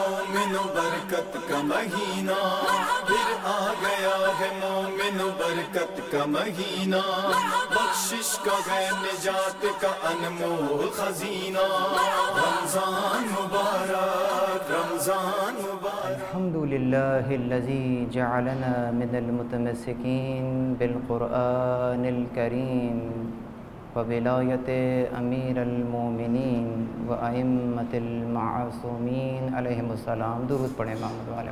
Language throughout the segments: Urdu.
مومن برکت کا مہینہ، پھر آ گیا ہے مومن برکت کا مہینہ، بخشش کا ہے نجات کا انمول خزینہ، رمضان مبارک رمضان مبارک۔ الحمد للہ الذی جعلنا من المتمسکین بالقرآن الکریم وولایت امیر المومنین وائمۃ المعصومین علیہم السلام۔ درود پڑھیں محمد والے۔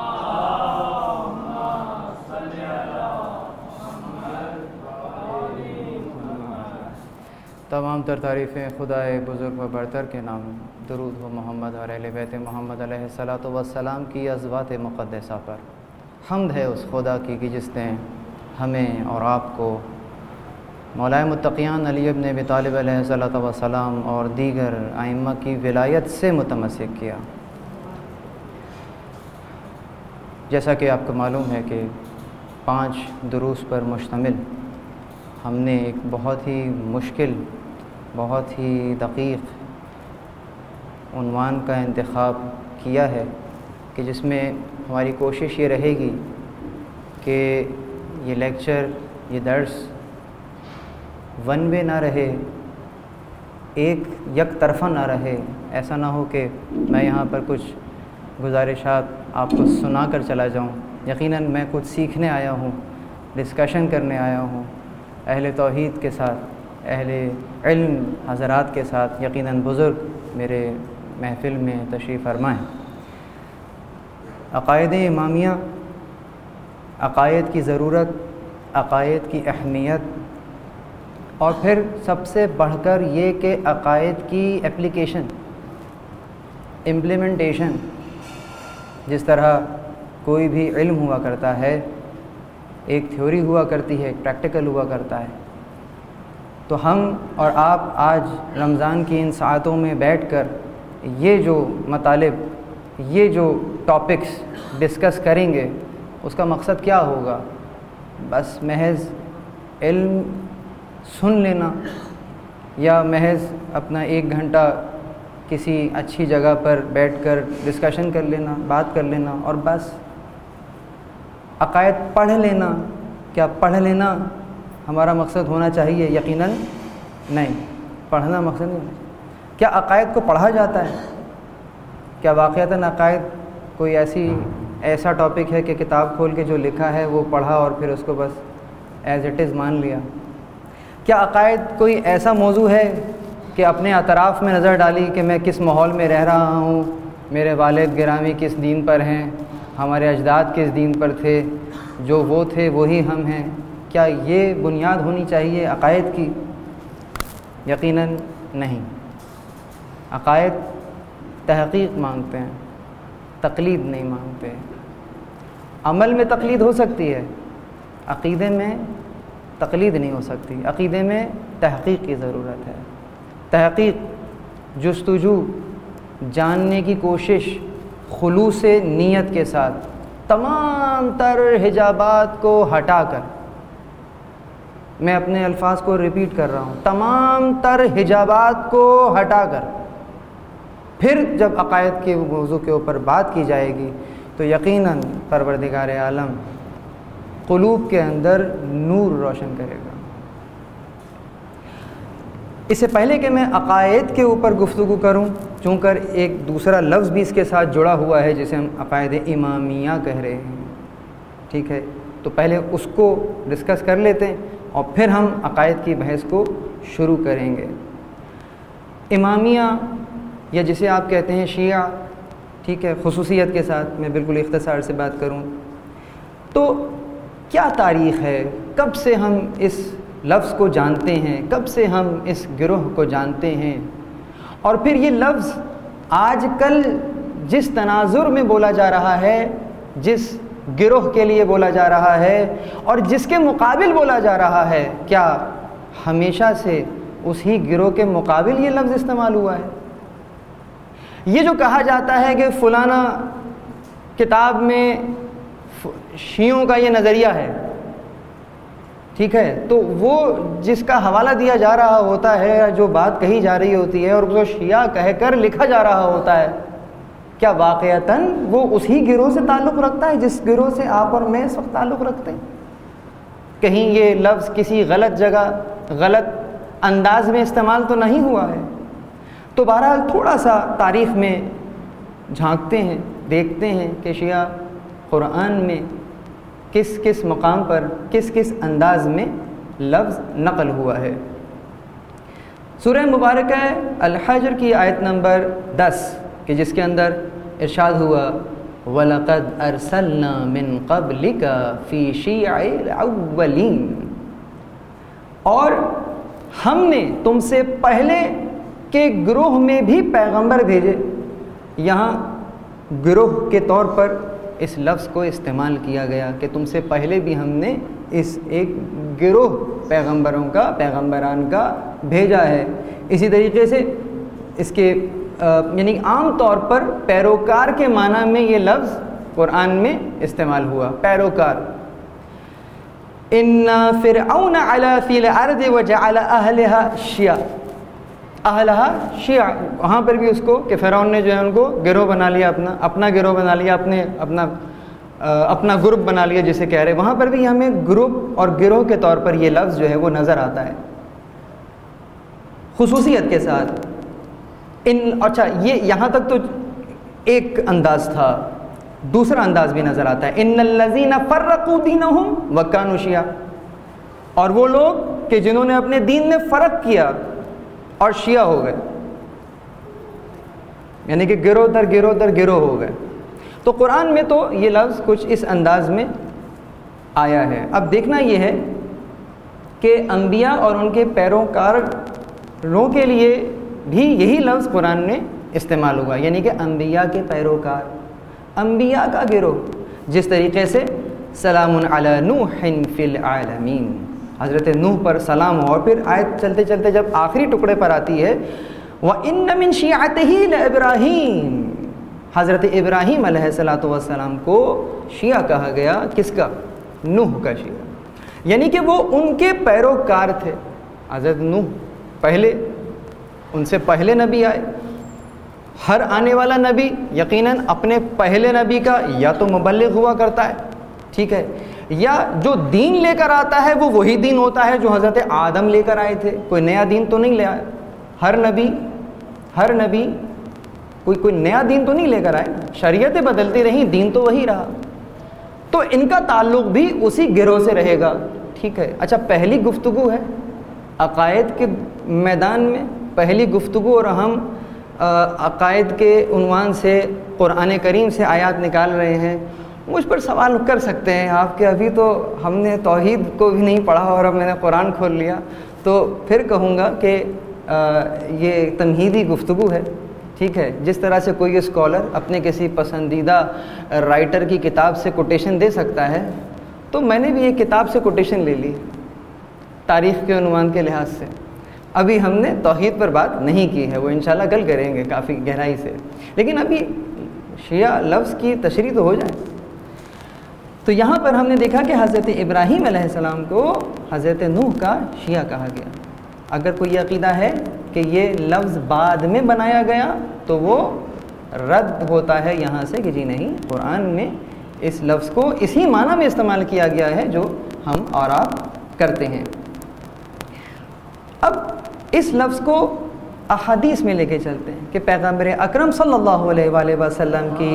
تمام تر تعریفیں خدائے بزرگ و برتر کے نام، درود و محمد اور اہل بیت محمد علیہ الصلاۃ والسلام کی ازواج مقدسہ پر۔ حمد ہے اس خدا کی کہ جس نے ہمیں اور آپ کو مولا متقیان علی ابن ابی طالب علیہ الصلاۃ والسلام اور دیگر ائمہ کی ولایت سے متمسک کیا۔ جیسا کہ آپ کو معلوم ہے کہ 5 دروس پر مشتمل ہم نے ایک بہت ہی مشکل، بہت ہی دقیق عنوان کا انتخاب کیا ہے کہ جس میں ہماری کوشش یہ رہے گی کہ یہ لیکچر، یہ درس ون وے نہ رہے، یک طرفہ نہ رہے۔ ایسا نہ ہو کہ میں یہاں پر کچھ گزارشات آپ کو سنا کر چلا جاؤں۔ یقیناً میں کچھ سیکھنے آیا ہوں، ڈسکشن کرنے آیا ہوں اہل توحید کے ساتھ، اہل علم حضرات کے ساتھ۔ یقیناً بزرگ میرے محفل میں تشریف فرما ہیں۔ عقائد امامیہ، عقائد کی ضرورت، عقائد کی اہمیت، اور پھر سب سے بڑھ کر یہ کہ عقائد کی اپلیکیشن، امپلیمنٹیشن۔ جس طرح کوئی بھی علم ہوا کرتا ہے، ایک تھیوری ہوا کرتی ہے، ایک پریکٹیکل ہوا کرتا ہے، تو ہم اور آپ آج رمضان کی ان ساعتوں میں بیٹھ کر یہ جو مطالب، یہ جو ٹاپکس ڈسکس کریں گے، اس کا مقصد کیا ہوگا؟ بس محض علم سن لینا، یا محض اپنا 1 گھنٹہ کسی اچھی جگہ پر بیٹھ کر ڈسکشن کر لینا، بات کر لینا اور بس؟ عقائد پڑھ لینا، کیا پڑھ لینا ہمارا مقصد ہونا چاہیے؟ یقیناً نہیں، پڑھنا مقصد نہیں ہونا چاہیے۔ کیا عقائد کو پڑھا جاتا ہے؟ کیا واقعتاً عقائد کوئی ایسا ٹاپک ہے کہ کتاب کھول کے جو لکھا ہے وہ پڑھا اور پھر اس کو بس ایز اٹ از مان لیا؟ کیا عقائد کوئی ایسا موضوع ہے کہ اپنے اطراف میں نظر ڈالی کہ میں کس ماحول میں رہ رہا ہوں، میرے والد گرامی کس دین پر ہیں، ہمارے اجداد کس دین پر تھے، جو وہ تھے وہی ہم ہیں؟ کیا یہ بنیاد ہونی چاہیے عقائد کی؟ یقیناً نہیں۔ عقائد تحقیق مانگتے ہیں، تقلید نہیں مانگتے۔ عمل میں تقلید ہو سکتی ہے، عقیدے میں تقلید نہیں ہو سکتی۔ عقیدے میں تحقیق کی ضرورت ہے، تحقیق، جستجو، جاننے کی کوشش، خلوص نیت کے ساتھ، تمام تر حجابات کو ہٹا کر۔ میں اپنے الفاظ کو ریپیٹ کر رہا ہوں، تمام تر حجابات کو ہٹا کر پھر جب عقائد کے موضوع کے اوپر بات کی جائے گی تو یقیناً پروردگار عالم قلوب کے اندر نور روشن کرے گا۔ اس سے پہلے کہ میں عقائد کے اوپر گفتگو کروں، چونکہ ایک دوسرا لفظ بھی اس کے ساتھ جڑا ہوا ہے جسے ہم عقائد امامیہ کہہ رہے ہیں، ٹھیک ہے، تو پہلے اس کو ڈسکس کر لیتے ہیں اور پھر ہم عقائد کی بحث کو شروع کریں گے۔ امامیہ، یا جسے آپ کہتے ہیں شیعہ، ٹھیک ہے، خصوصیت کے ساتھ میں بالکل اختصار سے بات کروں تو کیا تاریخ ہے، کب سے ہم اس لفظ کو جانتے ہیں، کب سے ہم اس گروہ کو جانتے ہیں، اور پھر یہ لفظ آج کل جس تناظر میں بولا جا رہا ہے، جس گروہ کے لیے بولا جا رہا ہے اور جس کے مقابل بولا جا رہا ہے، کیا ہمیشہ سے اسی گروہ کے مقابل یہ لفظ استعمال ہوا ہے؟ یہ جو کہا جاتا ہے کہ فلانا کتاب میں شیعوں کا یہ نظریہ ہے، ٹھیک ہے، تو وہ جس کا حوالہ دیا جا رہا ہوتا ہے، جو بات کہی جا رہی ہوتی ہے اور اس کو شیعہ کہہ کر لکھا جا رہا ہوتا ہے، کیا واقعتاً وہ اسی گروہ سے تعلق رکھتا ہے جس گروہ سے آپ اور میں اس وقت تعلق رکھتے ہیں؟ کہیں یہ لفظ کسی غلط جگہ غلط انداز میں استعمال تو نہیں ہوا ہے؟ تو بہرحال تھوڑا سا تاریخ میں جھانکتے ہیں، دیکھتے ہیں کہ شیعہ قرآن میں کس کس مقام پر کس کس انداز میں لفظ نقل ہوا ہے۔ سورہ مبارکہ الحجر کی آیت نمبر 10 کہ جس کے اندر ارشاد ہوا وَلَقَدْ أَرْسَلْنَا مِن قَبْلِكَ فِي شِيَعِ الْأَوَّلِينَ، اور ہم نے تم سے پہلے کے گروہ میں بھی پیغمبر بھیجے۔ یہاں گروہ کے طور پر اس لفظ کو استعمال کیا گیا کہ تم سے پہلے بھی ہم نے اس ایک گروہ پیغمبران کا بھیجا ہے۔ اسی طریقے سے اس کے یعنی عام طور پر پیروکار کے معنی میں یہ لفظ قرآن میں استعمال ہوا، پیروکار۔ ان فرعون علا فی الارض وجعل اہلہا شیعہ، وہاں پر بھی اس کو کہ فرعون نے جو ہے ان کو گروہ بنا لیا، اپنا گروہ بنا لیا، اپنا گروپ بنا لیا جسے کہہ رہے، وہاں پر بھی ہمیں گروپ اور گروہ کے طور پر یہ لفظ جو ہے وہ نظر آتا ہے خصوصیت کے ساتھ۔ اچھا یہ یہاں تک تو ایک انداز تھا، دوسرا انداز بھی نظر آتا ہے ان الذین فرقوا دینہم وکانوا شیعہ، اور وہ لوگ کہ جنہوں نے اپنے دین میں فرق کیا اور شیعہ ہو گئے، یعنی کہ گروہ در گروہ در گروہ ہو گئے۔ تو قرآن میں تو یہ لفظ کچھ اس انداز میں آیا ہے۔ اب دیکھنا یہ ہے کہ انبیاء اور ان کے پیروکاروں کے لیے بھی یہی لفظ قرآن میں استعمال ہوا، یعنی کہ انبیاء کے پیروکار، انبیاء کا گروہ۔ جس طریقے سے سلام علی نوح فی العالمین، حضرت نوح پر سلام ہو، اور پھر آیت چلتے چلتے جب آخری ٹکڑے پر آتی ہے وَإِنَّ مِن شِيعَتِهِ لَإِبْرَاهِيمَ، حضرت ابراہیم علیہ السلام کو شیعہ کہا گیا۔ کس کا؟ نوح کا شیعہ، یعنی کہ وہ ان کے پیروکار تھے۔ حضرت نوح پہلے، ان سے پہلے نبی آئے۔ ہر آنے والا نبی یقیناً اپنے پہلے نبی کا یا تو مبلغ ہوا کرتا ہے، ٹھیک ہے، یا جو دین لے کر آتا ہے وہ وہی دین ہوتا ہے جو حضرت آدم لے کر آئے تھے، کوئی نیا دین تو نہیں لے آئے۔ ہر نبی کوئی نیا دین تو نہیں لے کر آئے، شریعتیں بدلتی رہیں، دین تو وہی رہا۔ تو ان کا تعلق بھی اسی گروہ سے رہے گا، ٹھیک ہے۔ اچھا پہلی گفتگو ہے عقائد کے میدان میں، پہلی گفتگو، اور ہم عقائد کے عنوان سے قرآن کریم سے آیات نکال رہے ہیں۔ مجھ پر سوال کر سکتے ہیں آپ کہ ابھی تو ہم نے توحید کو بھی نہیں پڑھا اور اب میں نے قرآن کھول لیا، تو پھر کہوں گا کہ یہ تمہیدی گفتگو ہے، ٹھیک ہے۔ جس طرح سے کوئی اسکالر اپنے کسی پسندیدہ رائٹر کی کتاب سے کوٹیشن دے سکتا ہے، تو میں نے بھی ایک کتاب سے کوٹیشن لے لی تاریخ کے عنوان کے لحاظ سے۔ ابھی ہم نے توحید پر بات نہیں کی ہے، وہ انشاءاللہ کل کریں گے کافی گہرائی سے، لیکن ابھی شیعہ لفظ کی تشریح تو ہو جائے۔ تو یہاں پر ہم نے دیکھا کہ حضرت ابراہیم علیہ السلام کو حضرت نوح کا شیعہ کہا گیا۔ اگر کوئی عقیدہ ہے کہ یہ لفظ بعد میں بنایا گیا تو وہ رد ہوتا ہے یہاں سے کہ جی نہیں، قرآن میں اس لفظ کو اسی معنی میں استعمال کیا گیا ہے جو ہم اور آپ کرتے ہیں۔ اب اس لفظ کو احادیث میں لے کے چلتے ہیں کہ پیغمبر اکرم صلی اللہ علیہ وآلہ وسلم کی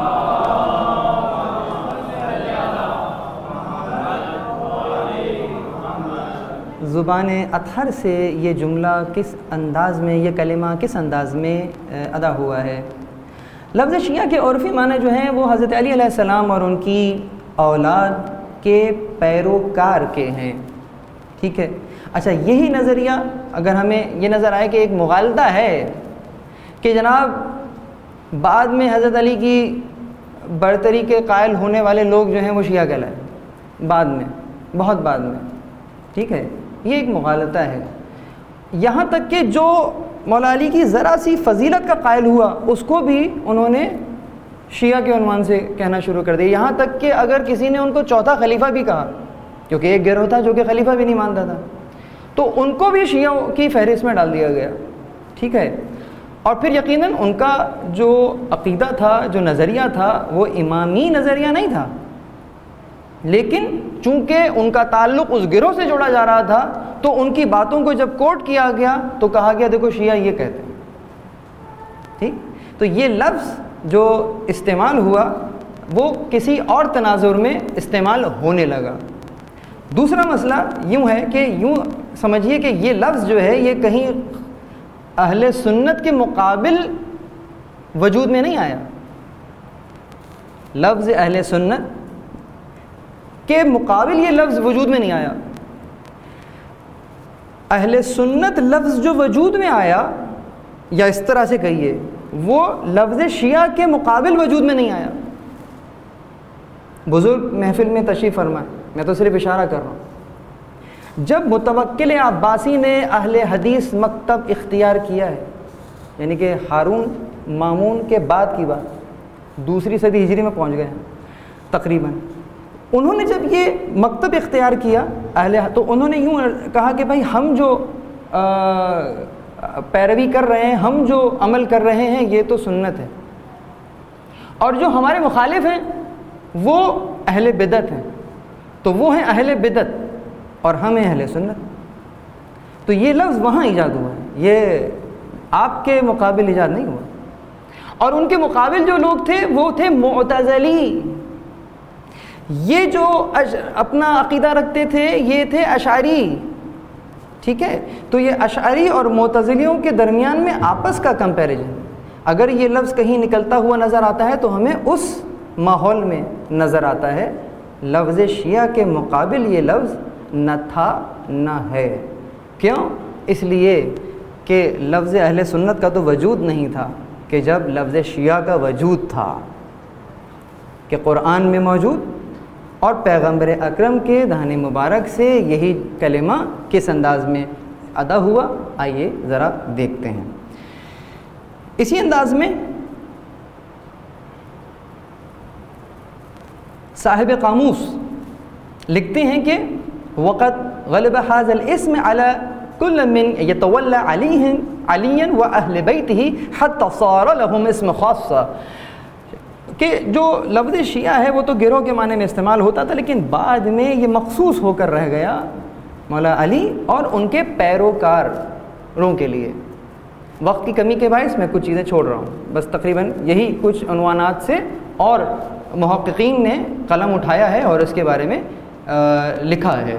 زبان اطہر سے یہ جملہ کس انداز میں، یہ کلمہ کس انداز میں ادا ہوا ہے۔ لفظ شیعہ کے عرفی معنی جو ہیں وہ حضرت علی علیہ السلام اور ان کی اولاد کے پیروکار کے ہیں، ٹھیک ہے۔ اچھا یہی نظریہ اگر ہمیں یہ نظر آئے کہ ایک مغالطہ ہے کہ جناب بعد میں حضرت علی کی برتری کے قائل ہونے والے لوگ جو ہیں وہ شیعہ کہلائے، بعد میں، بہت بعد میں، ٹھیک ہے، یہ ایک مغالطہ ہے۔ یہاں تک کہ جو مولا علی کی ذرا سی فضیلت کا قائل ہوا اس کو بھی انہوں نے شیعہ کے عنوان سے کہنا شروع کر دیا، یہاں تک کہ اگر کسی نے ان کو چوتھا خلیفہ بھی کہا، کیونکہ ایک گروہ تھا جو کہ خلیفہ بھی نہیں مانتا تھا، تو ان کو بھی شیعہ کی فہرست میں ڈال دیا گیا، ٹھیک ہے۔ اور پھر یقیناً ان کا جو عقیدہ تھا، جو نظریہ تھا، وہ امامی نظریہ نہیں تھا، لیکن چونکہ ان کا تعلق اس گروہ سے جوڑا جا رہا تھا تو ان کی باتوں کو جب کوٹ کیا گیا تو کہا گیا دیکھو شیعہ یہ کہتے ہیں. ٹھیک، تو یہ لفظ جو استعمال ہوا وہ کسی اور تناظر میں استعمال ہونے لگا. دوسرا مسئلہ یوں ہے کہ یوں سمجھیے کہ یہ لفظ جو ہے یہ کہیں اہل سنت کے مقابل وجود میں نہیں آیا. لفظ اہل سنت کے مقابل یہ لفظ وجود میں نہیں آیا. اہل سنت لفظ جو وجود میں آیا، یا اس طرح سے کہیے وہ لفظ شیعہ کے مقابل وجود میں نہیں آیا. بزرگ محفل میں تشریف فرمائے، میں تو صرف اشارہ کر رہا ہوں. جب متوکل عباسی نے اہل حدیث مکتب اختیار کیا ہے، یعنی کہ ہارون مامون کے بعد کی بات، 2 صدی ہجری میں پہنچ گئے ہیں تقریباً. انہوں نے جب یہ مکتب اختیار کیا تو انہوں نے یوں کہا کہ بھائی ہم جو پیروی کر رہے ہیں، ہم جو عمل کر رہے ہیں یہ تو سنت ہے، اور جو ہمارے مخالف ہیں وہ اہل بدعت ہیں، تو وہ ہیں اہل بدعت اور ہم ہیں اہل سنت. تو یہ لفظ وہاں ایجاد ہوا ہے، یہ آپ کے مقابل ایجاد نہیں ہوا. اور ان کے مقابل جو لوگ تھے وہ تھے معتزلی. یہ جو اپنا عقیدہ رکھتے تھے یہ تھے اشعری. ٹھیک ہے، تو یہ اشعری اور معتزلیوں کے درمیان میں آپس کا کمپیریزن، اگر یہ لفظ کہیں نکلتا ہوا نظر آتا ہے تو ہمیں اس ماحول میں نظر آتا ہے. لفظ شیعہ کے مقابل یہ لفظ نہ تھا نہ ہے. کیوں؟ اس لیے کہ لفظ اہل سنت کا تو وجود نہیں تھا کہ جب لفظ شیعہ کا وجود تھا، کہ قرآن میں موجود اور پیغمبر اکرم کے دہن مبارک سے یہی کلمہ کس انداز میں ادا ہوا. آئیے ذرا دیکھتے ہیں. اسی انداز میں صاحب قاموس لکھتے ہیں کہ وقت غلب هذا الاسم على كل من يتولى عليا واهل بيته حتى صار لهم اسم خاصہ، کہ جو لفظ شیعہ ہے وہ تو گروہ کے معنی میں استعمال ہوتا تھا، لیکن بعد میں یہ مخصوص ہو کر رہ گیا مولا علی اور ان کے پیروکاروں کے لیے. وقت کی کمی کے باعث میں کچھ چیزیں چھوڑ رہا ہوں، بس تقریباً یہی کچھ عنوانات سے، اور محققین نے قلم اٹھایا ہے اور اس کے بارے میں لکھا ہے.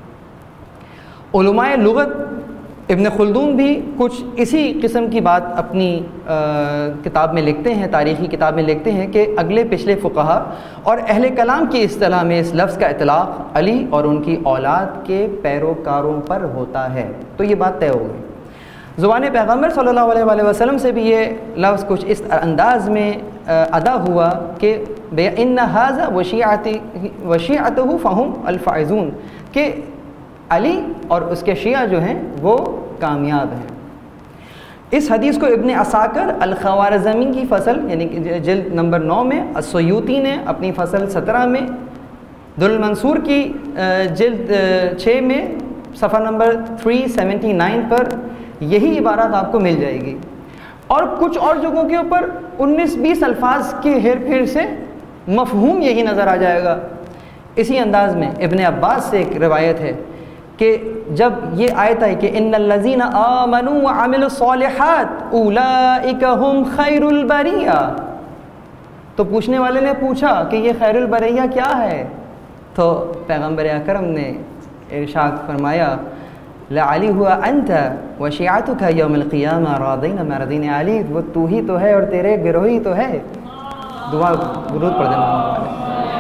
علماء لغت ابن خلدون بھی کچھ اسی قسم کی بات اپنی کتاب میں لکھتے ہیں، تاریخی کتاب میں لکھتے ہیں کہ اگلے پچھلے فقہا اور اہل کلام کی اصطلاح میں اس لفظ کا اطلاق علی اور ان کی اولاد کے پیروکاروں پر ہوتا ہے. تو یہ بات طے ہو گئی. زبان پیغمبر صلی اللہ علیہ وآلہ وسلم سے بھی یہ لفظ کچھ اس انداز میں ادا ہوا کہ ان ھذا وشیعتہ فہم الفائزون، کہ علی اور اس کے شیعہ جو ہیں وہ کامیاب ہیں. اس حدیث کو ابن عساکر الخوارزمی کی فصل یعنی کہ جلد نمبر 9 میں، السیوطی نے اپنی فصل 17 میں، دالمنصور کی جلد 6 میں صفحہ نمبر 379 پر یہی عبارات آپ کو مل جائے گی. اور کچھ اور جگہوں کے اوپر 19-20 الفاظ کے ہیر پھیر سے مفہوم یہی نظر آ جائے گا. اسی انداز میں ابن عباس سے ایک روایت ہے کہ جب یہ آیت آئی کہ ان الذین آمنوا وعملوا الصالحات اولئک هم خیر البریہ، تو پوچھنے والے نے پوچھا کہ یہ خیر البریہ کیا ہے؟ تو پیغمبر اکرم نے ارشاد فرمایا لعلی ہوا انت وشیعتک یوم القیامہ راضین مرضین علی، وہ تو ہی تو ہے اور تیرے گروہی تو ہے. دعا درود پڑھ دینا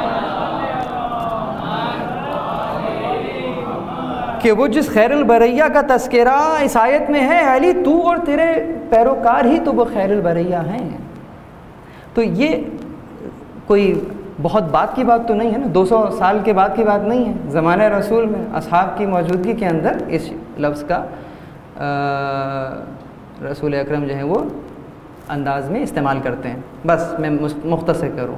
کہ وہ جس خیر البریہ کا تذکرہ اس آیت میں ہے، علی تو اور تیرے پیروکار ہی تو وہ خیر البریہ ہیں. تو یہ کوئی بہت بات کی بات تو نہیں ہے نا، 200 سال کے بعد کی بات نہیں ہے. زمانہ رسول میں اصحاب کی موجودگی کے اندر اس لفظ کا رسول اکرم جو ہے وہ انداز میں استعمال کرتے ہیں. بس میں مختصر کروں،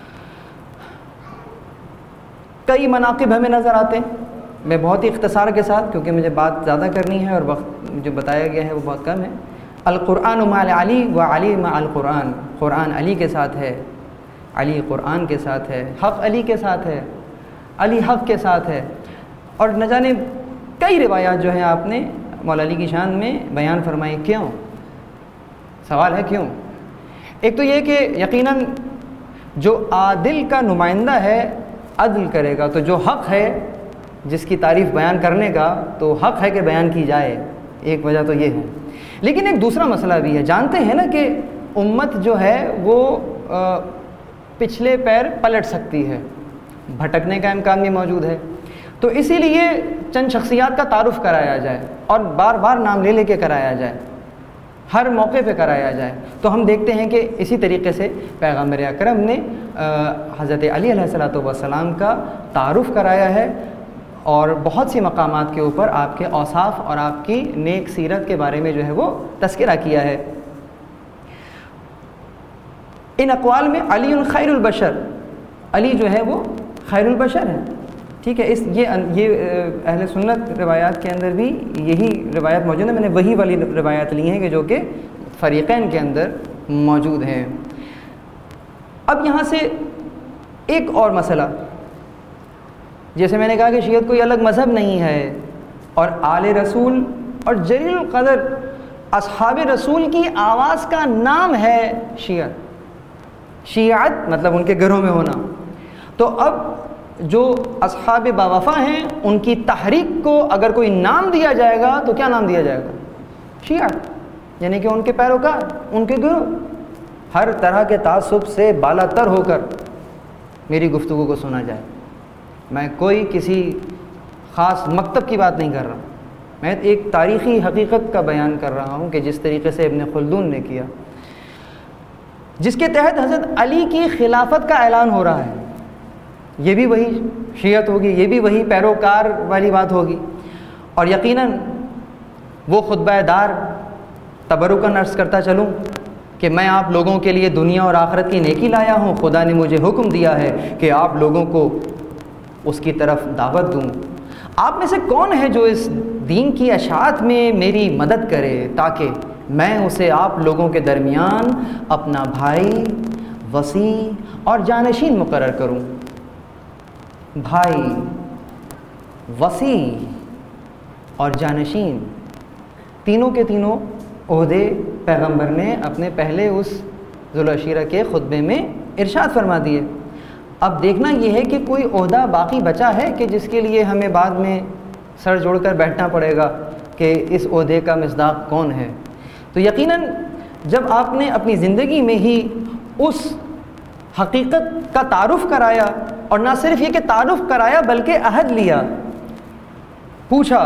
کئی مناقب ہمیں نظر آتے ہیں. میں بہت ہی اختصار کے ساتھ، کیونکہ مجھے بات زیادہ کرنی ہے اور وقت جو بتایا گیا ہے وہ بہت کم ہے، القرآن مع علی و علی مع القرآن، قرآن علی کے ساتھ ہے، علی قرآن کے ساتھ ہے، حق علی کے ساتھ ہے، علی حق کے ساتھ ہے۔ اور نہ جانے کئی روایات جو ہیں آپ نے مولا علی کی شان میں بیان فرمائی۔ کیوں؟ سوال ہے کیوں؟ ایک تو یہ کہ یقیناً جو عادل کا نمائندہ ہے عدل کرے گا، تو جو حق ہے جس کی تعریف بیان کرنے کا تو حق ہے کہ بیان کی جائے، ایک وجہ تو یہ ہے۔ لیکن ایک دوسرا مسئلہ بھی ہے، جانتے ہیں نا کہ امت جو ہے وہ پچھلے پیر پلٹ سکتی ہے، بھٹکنے کا امکان بھی موجود ہے، تو اسی لیے چند شخصیات کا تعارف کرایا جائے اور بار بار نام لے لے کے کرایا جائے، ہر موقع پہ کرایا جائے۔ تو ہم دیکھتے ہیں کہ اسی طریقے سے پیغمبر اکرم نے حضرت علی علیہ الصلوۃ والسلام کا تعارف کرایا ہے، اور بہت سی مقامات کے اوپر آپ کے اوصاف اور آپ کی نیک سیرت کے بارے میں جو ہے وہ تذکرہ کیا ہے۔ ان اقوال میں علی خیر البشر، علی جو ہے وہ خیر البشر ہے، ٹھیک ہے۔ یہ اہل سنت روایات کے اندر بھی یہی روایات موجود ہے، میں نے وہی والی روایات لی ہیں کہ جو کہ فریقین کے اندر موجود ہیں۔ اب یہاں سے ایک اور مسئلہ، جیسے میں نے کہا کہ شیعت کوئی الگ مذہب نہیں ہے، اور آل رسول اور جلیل القدر اصحاب رسول کی آواز کا نام ہے شیعت، شیعت مطلب ان کے گھروں میں ہونا۔ تو اب جو اصحاب باوفا ہیں ان کی تحریک کو اگر کوئی نام دیا جائے گا تو کیا نام دیا جائے گا؟ شیعت، یعنی کہ ان کے پیروکار، ان کے گروہ۔ ہر طرح کے تعصب سے بالا تر ہو کر میری گفتگو کو سنا جائے، میں کوئی کسی خاص مکتب کی بات نہیں کر رہا، میں ایک تاریخی حقیقت کا بیان کر رہا ہوں کہ جس طریقے سے ابن خلدون نے کیا، جس کے تحت حضرت علی کی خلافت کا اعلان ہو رہا ہے۔ یہ بھی وہی شیعت ہوگی، یہ بھی وہی پیروکار والی بات ہوگی، اور یقیناً وہ خطبہ دار تبرکاً عرض کرتا چلوں کہ میں آپ لوگوں کے لیے دنیا اور آخرت کی نیکی لایا ہوں، خدا نے مجھے حکم دیا ہے کہ آپ لوگوں کو اس کی طرف دعوت دوں۔ آپ میں سے کون ہے جو اس دین کی اشاعت میں میری مدد کرے تاکہ میں اسے آپ لوگوں کے درمیان اپنا بھائی، وصی اور جانشین مقرر کروں؟ بھائی، وصی اور جانشین، تینوں کے تینوں عہدے پیغمبر نے اپنے پہلے اس ذوالعشیرہ کے خطبے میں ارشاد فرما دیے۔ اب دیکھنا یہ ہے کہ کوئی عہدہ باقی بچا ہے کہ جس کے لیے ہمیں بعد میں سر جوڑ کر بیٹھنا پڑے گا کہ اس عہدے کا مصداق کون ہے۔ تو یقیناً جب آپ نے اپنی زندگی میں ہی اس حقیقت کا تعارف کرایا، اور نہ صرف یہ کہ تعارف کرایا بلکہ عہد لیا، پوچھا،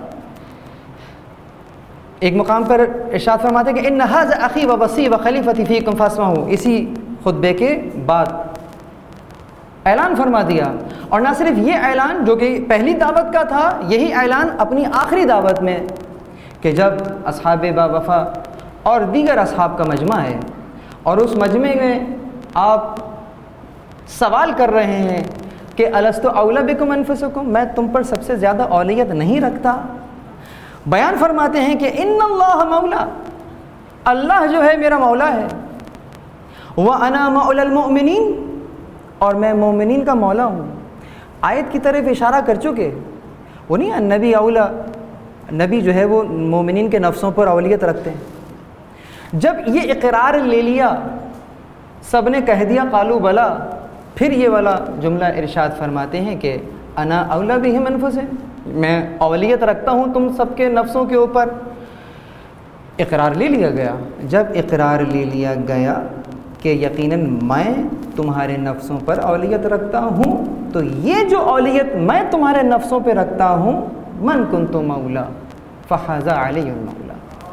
ایک مقام پر ارشاد فرماتے ہیں کہ ان ھذا اخی و وصی و خلیفتی فیکم فاسمعوا، اسی خطبے کے بعد اعلان فرما دیا۔ اور نہ صرف یہ اعلان جو کہ پہلی دعوت کا تھا، یہی اعلان اپنی آخری دعوت میں کہ جب اصحاب با وفا اور دیگر اصحاب کا مجمع ہے، اور اس مجمع میں آپ سوال کر رہے ہیں کہ الست اولی بکم انفسکم، میں تم پر سب سے زیادہ اولیت نہیں رکھتا؟ بیان فرماتے ہیں کہ ان اللہ مولا، اللہ جو ہے میرا مولا ہے، وانا مولا المؤمنین، اور میں مومنین کا مولا ہوں۔ آیت کی طرف اشارہ کر چکے، وہ نہیں نبی اولا، نبی جو ہے وہ مومنین کے نفسوں پر اولیت رکھتے ہیں۔ جب یہ اقرار لے لیا، سب نے کہہ دیا قالوا بلا، پھر یہ والا جملہ ارشاد فرماتے ہیں کہ انا اولا بہم انفسہم، میں اولیت رکھتا ہوں تم سب کے نفسوں کے اوپر۔ اقرار لے لیا گیا۔ جب اقرار لے لیا گیا کہ یقیناً میں تمہارے نفسوں پر اولیت رکھتا ہوں، تو یہ جو اولیت میں تمہارے نفسوں پہ رکھتا ہوں، من کنت مولا فھذا علی المولا۔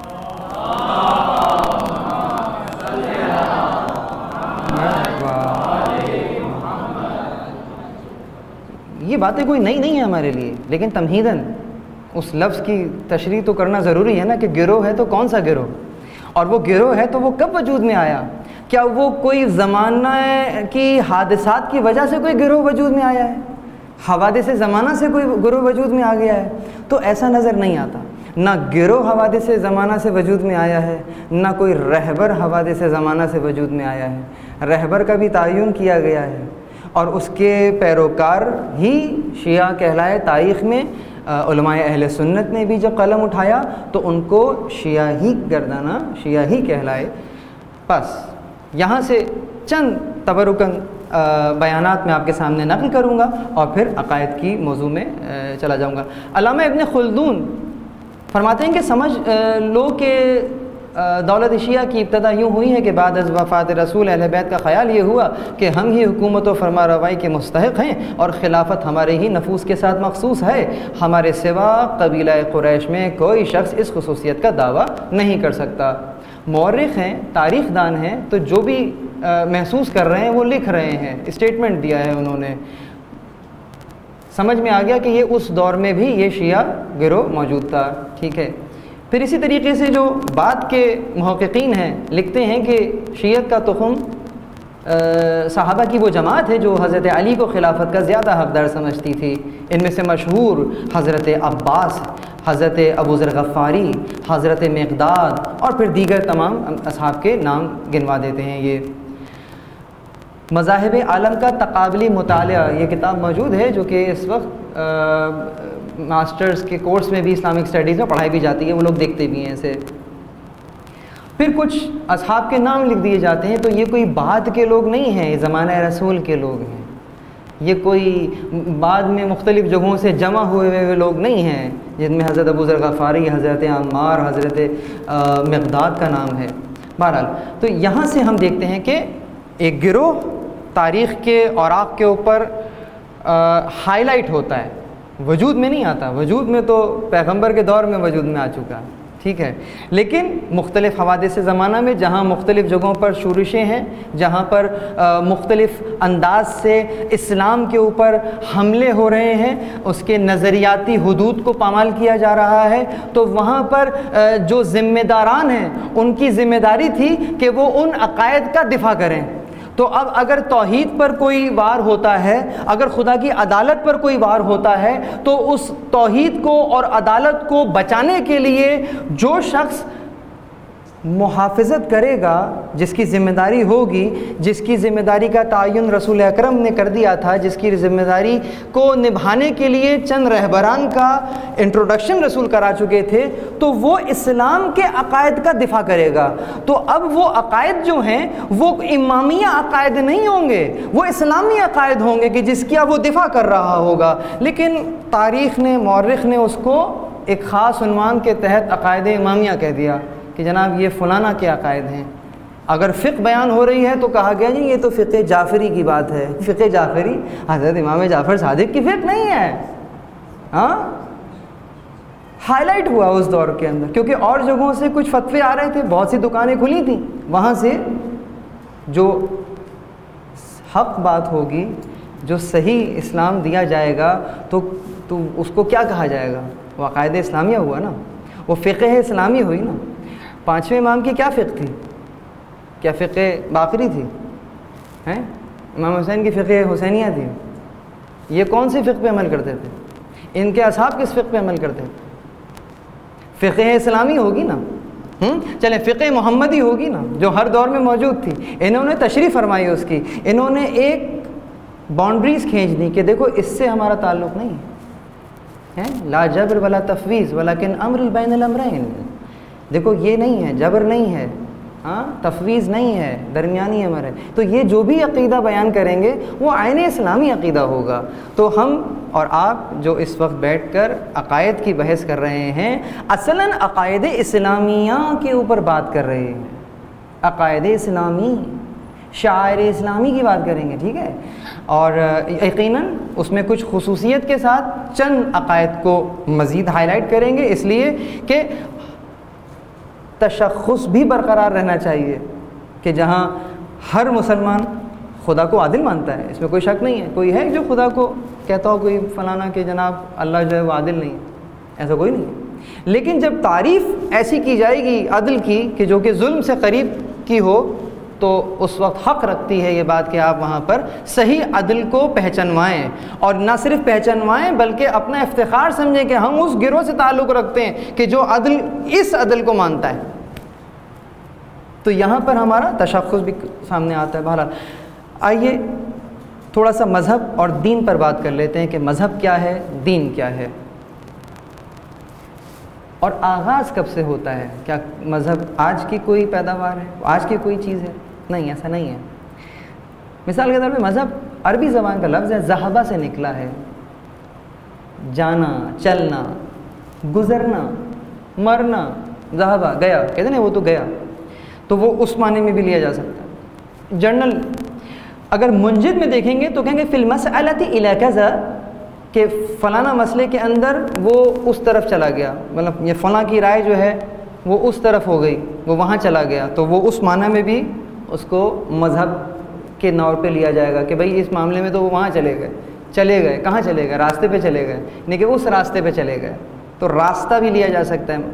یہ باتیں کوئی نئی نہیں ہیں ہمارے لیے، لیکن تمہیداً اس لفظ کی تشریح تو کرنا ضروری ہے نا کہ گروہ ہے تو کون سا گروہ، اور وہ گروہ ہے تو وہ کب وجود میں آیا؟ کیا وہ کوئی زمانہ کی حادثات کی وجہ سے کوئی گروہ وجود میں آیا ہے؟ حوادث زمانہ سے کوئی گروہ وجود میں آ گیا ہے؟ تو ایسا نظر نہیں آتا۔ نہ گروہ حوادث زمانہ سے وجود میں آیا ہے، نہ کوئی رہبر حوادث زمانہ سے وجود میں آیا ہے۔ رہبر کا بھی تعین کیا گیا ہے اور اس کے پیروکار ہی شیعہ کہلائے۔ تاریخ میں علماء اہل سنت نے بھی جب قلم اٹھایا تو ان کو شیعہ ہی گردانا، شیعہ ہی کہلائے۔ بس یہاں سے چند تبرکاً بیانات میں آپ کے سامنے نقل کروں گا اور پھر عقائد کی موضوع میں چلا جاؤں گا۔ علامہ ابن خلدون فرماتے ہیں کہ سمجھ لو کہ دولت شیعہ کی ابتدا یوں ہوئی ہے کہ بعد از وفات رسول اہل بیت کا خیال یہ ہوا کہ ہم ہی حکومت و فرما روائی کے مستحق ہیں اور خلافت ہمارے ہی نفوس کے ساتھ مخصوص ہے، ہمارے سوا قبیلہ قریش میں کوئی شخص اس خصوصیت کا دعویٰ نہیں کر سکتا۔ مورخ ہیں، تاریخ دان ہیں، تو جو بھی محسوس کر رہے ہیں وہ لکھ رہے ہیں، اسٹیٹمنٹ دیا ہے انہوں نے۔ سمجھ میں آ گیا کہ یہ اس دور میں بھی یہ شیعہ گروہ موجود تھا، ٹھیک ہے۔ پھر اسی طریقے سے جو بعد کے محققین ہیں لکھتے ہیں کہ شیعت کا تخم صحابہ کی وہ جماعت ہے جو حضرت علی کو خلافت کا زیادہ حقدار سمجھتی تھی۔ ان میں سے مشہور حضرت عباس، حضرت ابو ذر غفاری، حضرت مقداد اور پھر دیگر تمام اصحاب کے نام گنوا دیتے ہیں۔ یہ مذاہب عالم کا تقابلی مطالعہ، یہ کتاب موجود ہے جو کہ اس وقت ماسٹرز کے کورس میں بھی اسلامک اسٹڈیز میں پڑھائی بھی جاتی ہے، وہ لوگ دیکھتے بھی ہیں اسے۔ پھر کچھ اصحاب کے نام لکھ دیے جاتے ہیں، تو یہ کوئی بعد کے لوگ نہیں ہیں، یہ زمانہ رسول کے لوگ ہیں، یہ کوئی بعد میں مختلف جگہوں سے جمع ہوئے لوگ نہیں ہیں جن میں حضرت ابو ذر غفاری، حضرت عمار، حضرت مقداد کا نام ہے۔ بہرحال تو یہاں سے ہم دیکھتے ہیں کہ ایک گروہ تاریخ کے اوراق کے اوپر ہائی لائٹ ہوتا ہے، وجود میں نہیں آتا۔ وجود میں تو پیغمبر کے دور میں وجود میں آ چکا ہے، ٹھیک ہے، لیکن مختلف حوادث زمانہ میں جہاں مختلف جگہوں پر شورشیں ہیں، جہاں پر مختلف انداز سے اسلام کے اوپر حملے ہو رہے ہیں، اس کے نظریاتی حدود کو پامال کیا جا رہا ہے، تو وہاں پر جو ذمہ داران ہیں ان کی ذمہ داری تھی کہ وہ ان عقائد کا دفاع کریں۔ تو اب اگر توحید پر کوئی وار ہوتا ہے، اگر خدا کی عدالت پر کوئی وار ہوتا ہے، تو اس توحید کو اور عدالت کو بچانے کے لیے جو شخص محافظت کرے گا، جس کی ذمہ داری ہوگی، جس کی ذمہ داری کا تعین رسول اکرم نے کر دیا تھا، جس کی ذمہ داری کو نبھانے کے لیے چند رہبران کا انٹروڈکشن رسول کرا چکے تھے، تو وہ اسلام کے عقائد کا دفاع کرے گا۔ تو اب وہ عقائد جو ہیں وہ امامیہ عقائد نہیں ہوں گے، وہ اسلامی عقائد ہوں گے کہ جس کا وہ دفاع کر رہا ہوگا۔ لیکن تاریخ نے، مورخ نے اس کو ایک خاص عنوان کے تحت عقائد امامیہ کہہ دیا کہ جناب یہ فلانا کے عقائد ہیں۔ اگر فقہ بیان ہو رہی ہے تو کہا گیا جی یہ تو فقہ جعفری کی بات ہے۔ فقہ جعفری حضرت امام جعفر صادق کی فقہ نہیں ہے، ہاں، ہائی لائٹ ہوا اس دور کے اندر، کیونکہ اور جگہوں سے کچھ فتوے آ رہے تھے، بہت سی دکانیں کھلی تھیں، وہاں سے جو حق بات ہوگی، جو صحیح اسلام دیا جائے گا تو اس کو کیا کہا جائے گا؟ وہ عقائد اسلامیہ ہوا نا، وہ فقہ اسلامی ہوئی نا۔ پانچویں امام کی کیا فقہ تھی؟ کیا فقہ باقری تھی؟ ہیں؟ امام حسین کی فقہ حسینیہ تھی؟ یہ کون سی فقہ پہ عمل کرتے تھے؟ ان کے اصحاب کس فقہ پہ عمل کرتے تھے؟ فقہ اسلامی ہوگی نا، چلیں فقہ محمدی ہوگی نا، جو ہر دور میں موجود تھی۔ انہوں نے تشریح فرمائی اس کی، انہوں نے ایک باؤنڈریز کھینچ دی کہ دیکھو اس سے ہمارا تعلق نہیں ہے، لا جبر ولا تفویض ولیکن امر بین الامرین۔ دیکھو یہ نہیں ہے، جبر نہیں ہے، ہاں، تفویض نہیں ہے، درمیانی امر ہے۔ تو یہ جو بھی عقیدہ بیان کریں گے وہ عین اسلامی عقیدہ ہوگا۔ تو ہم اور آپ جو اس وقت بیٹھ کر عقائد کی بحث کر رہے ہیں، اصلاً عقائد اسلامیہ کے اوپر بات کر رہے ہیں، عقائد اسلامی، شعائر اسلامی کی بات کریں گے، ٹھیک ہے۔ اور یقیناً اس میں کچھ خصوصیت کے ساتھ چند عقائد کو مزید ہائی لائٹ کریں گے، اس لیے کہ تشخص بھی برقرار رہنا چاہیے کہ جہاں ہر مسلمان خدا کو عادل مانتا ہے، اس میں کوئی شک نہیں ہے۔ کوئی ہے جو خدا کو کہتا ہو کوئی فلانا کہ جناب اللہ جو ہے وہ عادل نہیں، ایسا کوئی نہیں ہے۔ لیکن جب تعریف ایسی کی جائے گی عدل کی کہ جو کہ ظلم سے قریب کی ہو، تو اس وقت حق رکھتی ہے یہ بات کہ آپ وہاں پر صحیح عدل کو پہچنوائیں، اور نہ صرف پہچنوائیں بلکہ اپنا افتخار سمجھیں کہ ہم اس گروہ سے تعلق رکھتے ہیں کہ جو عدل اس عدل کو مانتا ہے۔ تو یہاں پر ہمارا تشخص بھی سامنے آتا ہے۔ بہرحال آئیے تھوڑا سا مذہب اور دین پر بات کر لیتے ہیں کہ مذہب کیا ہے، دین کیا ہے، اور آغاز کب سے ہوتا ہے۔ کیا مذہب آج کی کوئی پیداوار ہے، آج کی کوئی چیز ہے؟ نہیں، ایسا نہیں ہے۔ مثال کے طور پہ مذہب عربی زبان کا لفظ ہے، ذہبہ سے نکلا ہے، جانا، چلنا، گزرنا، مرنا۔ ذہبہ گیا، کہتے ہیں وہ تو گیا، تو وہ اس معنی میں بھی لیا جا سکتا ہے۔ جنرل اگر منجد میں دیکھیں گے تو کہیں گے فی المسألۃ الی کذا، کہ فلانا مسئلے کے اندر وہ اس طرف چلا گیا، مطلب یہ فلاں کی رائے جو ہے وہ اس طرف ہو گئی، وہ وہاں چلا گیا، تو وہ اس معنی میں بھی اس کو مذہب کے نور پہ لیا جائے گا کہ بھئی اس معاملے میں تو وہ وہاں چلے گئے۔ کہاں چلے گئے؟ راستے پہ چلے گئے، نہیں کہ اس راستے پہ چلے گئے، تو راستہ بھی لیا جا سکتا ہے۔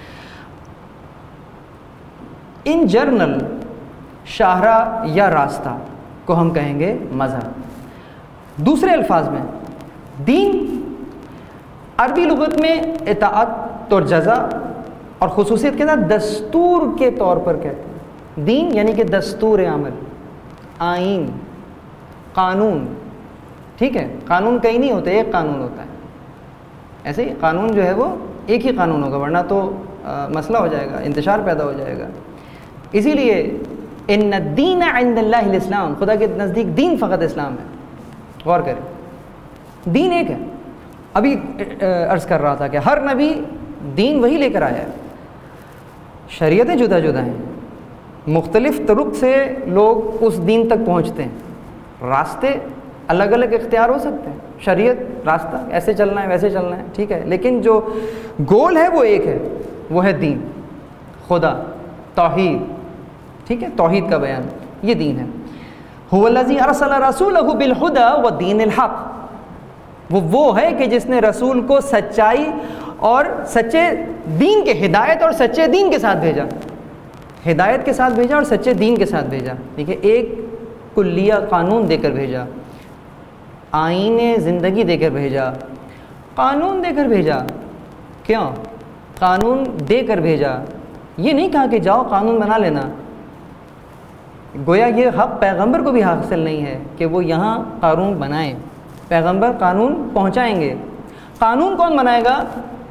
ان جرنل شاہراہ یا راستہ کو ہم کہیں گے مذہب۔ دوسرے الفاظ میں دین عربی لغت میں اطاعت اور جزا اور خصوصیت کے ساتھ دستور کے طور پر کہتے ہیں۔ دین یعنی کہ دستور عمل، آئین، قانون، ٹھیک ہے۔ قانون کئی نہیں ہوتے، ایک قانون ہوتا ہے۔ ایسے ہی قانون جو ہے وہ ایک ہی قانون ہوگا، ورنہ تو مسئلہ ہو جائے گا، انتشار پیدا ہو جائے گا۔ اسی لیے ان الدین عند اللہ الاسلام، خدا کے نزدیک دین فقط اسلام ہے۔ غور کریں، دین ایک ہے۔ ابھی عرض کر رہا تھا کہ ہر نبی دین وہی لے کر آیا ہے، شریعتیں جدا جدا ہیں، مختلف طرق سے لوگ اس دین تک پہنچتے ہیں، راستے الگ الگ اختیار ہو سکتے ہیں، شریعت راستہ ایسے چلنا ہے ویسے چلنا ہے، ٹھیک ہے، لیکن جو گول ہے وہ ایک ہے، وہ ہے دین، خدا، توحید، ٹھیک ہے، توحید کا بیان، یہ دین ہے۔ هو الذی ارسل رسولہ بالہدی ودین الحق، وہ ہے کہ جس نے رسول کو سچائی اور سچے دین کے، ہدایت اور سچے دین کے ساتھ بھیجا، ہدایت کے ساتھ بھیجا اور سچے دین کے ساتھ بھیجا، ٹھیک ہے، ایک کلیہ قانون دے کر بھیجا، آئین زندگی دے کر بھیجا، قانون دے کر بھیجا۔ کیوں قانون دے کر بھیجا؟ یہ نہیں کہا کہ جاؤ قانون بنا لینا، گویا یہ حق پیغمبر کو بھی حاصل نہیں ہے کہ وہ یہاں قانون بنائیں، پیغمبر قانون پہنچائیں گے۔ قانون کون بنائے گا؟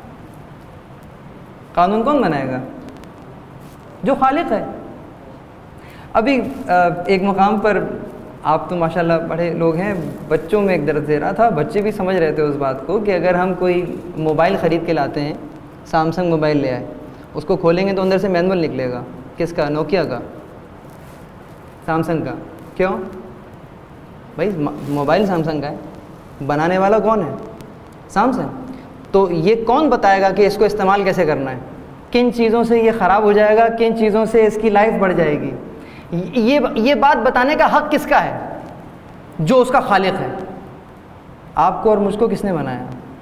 قانون کون بنائے گا؟ جو خالق ہے۔ ابھی ایک مقام پر آپ تو ماشاءاللہ بڑے لوگ ہیں، بچوں میں ایک درس دے رہا تھا، بچے بھی سمجھ رہے تھے اس بات کو کہ اگر ہم کوئی موبائل خرید کے لاتے ہیں، سامسنگ موبائل لے آئے، اس کو کھولیں گے تو اندر سے مینول نکلے گا، کس کا؟ نوکیا کا، سامسنگ کا۔ کیوں بھائی؟ موبائل سامسنگ کا ہے، بنانے والا کون ہے؟ سامسنگ۔ تو یہ کون بتائے گا کہ اس کو استعمال کیسے کرنا ہے، کن چیزوں سے یہ خراب ہو جائے گا، کن چیزوں سے اس کی لائف بڑھ جائے گی؟ یہ بات بتانے کا حق کس کا ہے؟ جو اس کا خالق ہے۔ آپ کو اور مجھ کو کس نے بنایا؟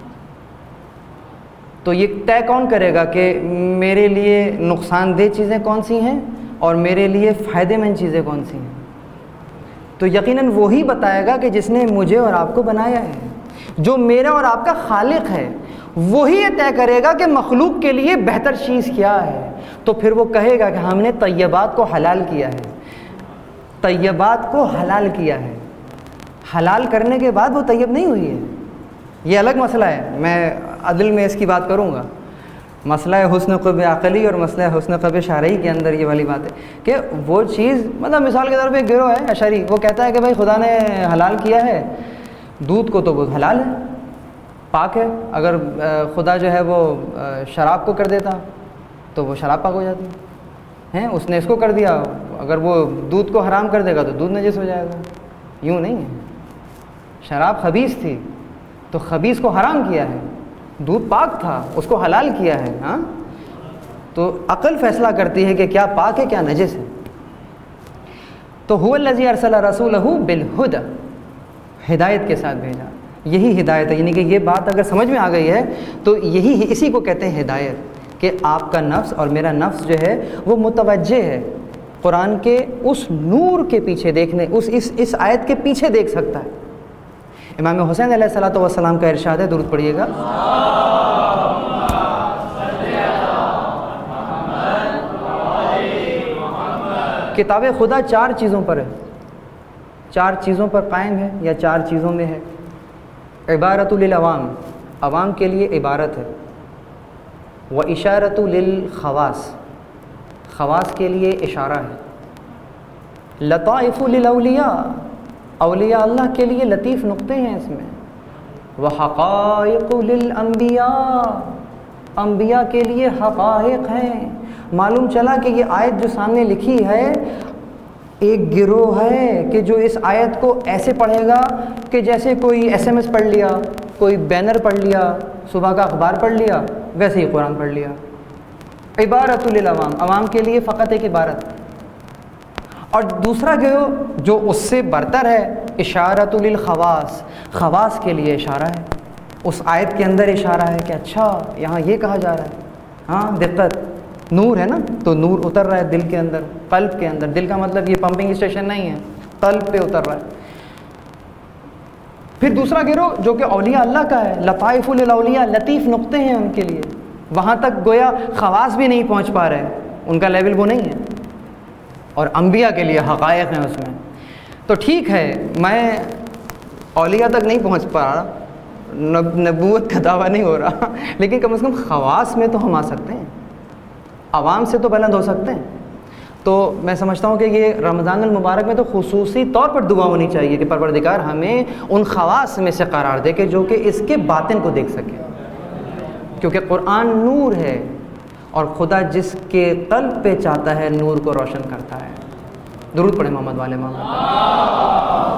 تو یہ طے کون کرے گا کہ میرے لیے نقصان دہ چیزیں کون سی ہیں اور میرے لیے فائدہ مند چیزیں کون سی ہیں؟ تو یقیناً وہی بتائے گا کہ جس نے مجھے اور آپ کو بنایا ہے، جو میرا اور آپ کا خالق ہے، وہی یہ طے کرے گا کہ مخلوق کے لیے بہتر چیز کیا ہے۔ تو پھر وہ کہے گا کہ ہم نے طیبات کو حلال کیا ہے، طیبات کو حلال کیا ہے۔ حلال کرنے کے بعد وہ طیب نہیں ہوئی ہے، یہ الگ مسئلہ ہے، میں عدل میں اس کی بات کروں گا۔ مسئلہ حسن قبح عقلی اور مسئلہ حسن قبح شرعی کے اندر یہ والی بات ہے کہ وہ چیز، مطلب مثال کے طور پہ ایک گروہ ہے اشعری، وہ کہتا ہے کہ بھائی خدا نے حلال کیا ہے دودھ کو تو وہ حلال ہے، پاک ہے۔ اگر خدا جو ہے وہ شراب کو کر دیتا تو وہ شراب پاک ہو جاتی ہے، اس نے اس کو کر دیا، اگر وہ دودھ کو حرام کر دے گا تو دودھ نجس ہو جائے گا۔ یوں نہیں ہے، شراب خبیث تھی تو خبیث کو حرام کیا ہے، دودھ پاک تھا اس کو حلال کیا ہے۔ ہاں، تو عقل فیصلہ کرتی ہے کہ کیا پاک ہے کیا نجس ہے۔ تو هو الذی ارسل رسولہ بالہدی، ہدایت کے ساتھ بھیجا، یہی ہدایت ہے۔ یعنی کہ یہ بات اگر سمجھ میں آ گئی ہے تو یہی اسی کو کہتے ہیں ہدایت، کہ آپ کا نفس اور میرا نفس جو ہے وہ متوجہ ہے، قرآن کے اس نور کے پیچھے دیکھنے اس آیت کے پیچھے دیکھ سکتا ہے. امام حسین علیہ الصلوۃ والسلام کا ارشاد ہے, درود پڑھیے گا. کتاب خدا 4 چیزوں پر ہے, 4 چیزوں پر قائم ہے یا 4 چیزوں میں ہے. عبارت للعوام, عوام کے لیے عبارت ہے. و اشارت للخواص, خواص کے لیے اشارہ ہے. لطائف للاولیاء, اولیاء اللہ کے لیے لطیف نقطے ہیں اس میں. وحقائق للانبیاء, انبیاء کے لیے حقائق ہیں. معلوم چلا کہ یہ آیت جو سامنے لکھی ہے ایک گروہ ہے کہ جو اس آیت کو ایسے پڑھے گا کہ جیسے کوئی SMS پڑھ لیا, کوئی بینر پڑھ لیا, صبح کا اخبار پڑھ لیا, ویسے ہی قرآن پڑھ لیا. عبارت للعوام, عوام کے لیے فقط ایک عبارت. اور دوسرا گروہ جو اس سے برتر ہے, اشارت للخواص, خواص کے لیے اشارہ ہے. اس آیت کے اندر اشارہ ہے کہ اچھا یہاں یہ کہا جا رہا ہے. ہاں دقت, نور ہے نا, تو نور اتر رہا ہے دل کے اندر, قلب کے اندر. دل کا مطلب یہ پمپنگ اسٹیشن نہیں ہے, قلب پہ اتر رہا ہے. پھر دوسرا گروہ جو کہ اولیاء اللہ کا ہے, لطائف للاولیاء, لطیف نقطے ہیں ان کے لیے. وہاں تک گویا خواص بھی نہیں پہنچ پا رہے, ان کا لیول وہ نہیں ہے. اور انبیاء کے لیے حقائق ہیں اس میں. تو ٹھیک ہے, میں اولیاء تک نہیں پہنچ پا رہا, نبوت کا دعویٰ نہیں ہو رہا, لیکن کم از کم خواص میں تو ہم آ سکتے ہیں, عوام سے تو بلند ہو سکتے ہیں. تو میں سمجھتا ہوں کہ یہ رمضان المبارک میں تو خصوصی طور پر دعا ہونی چاہیے کہ پروردگار ہمیں ان خواص میں سے قرار دے کہ جو کہ اس کے باطن کو دیکھ سکے. کیونکہ قرآن نور ہے اور خدا جس کے قلب پہ چاہتا ہے نور کو روشن کرتا ہے. درود پڑھیں محمد والے محمد.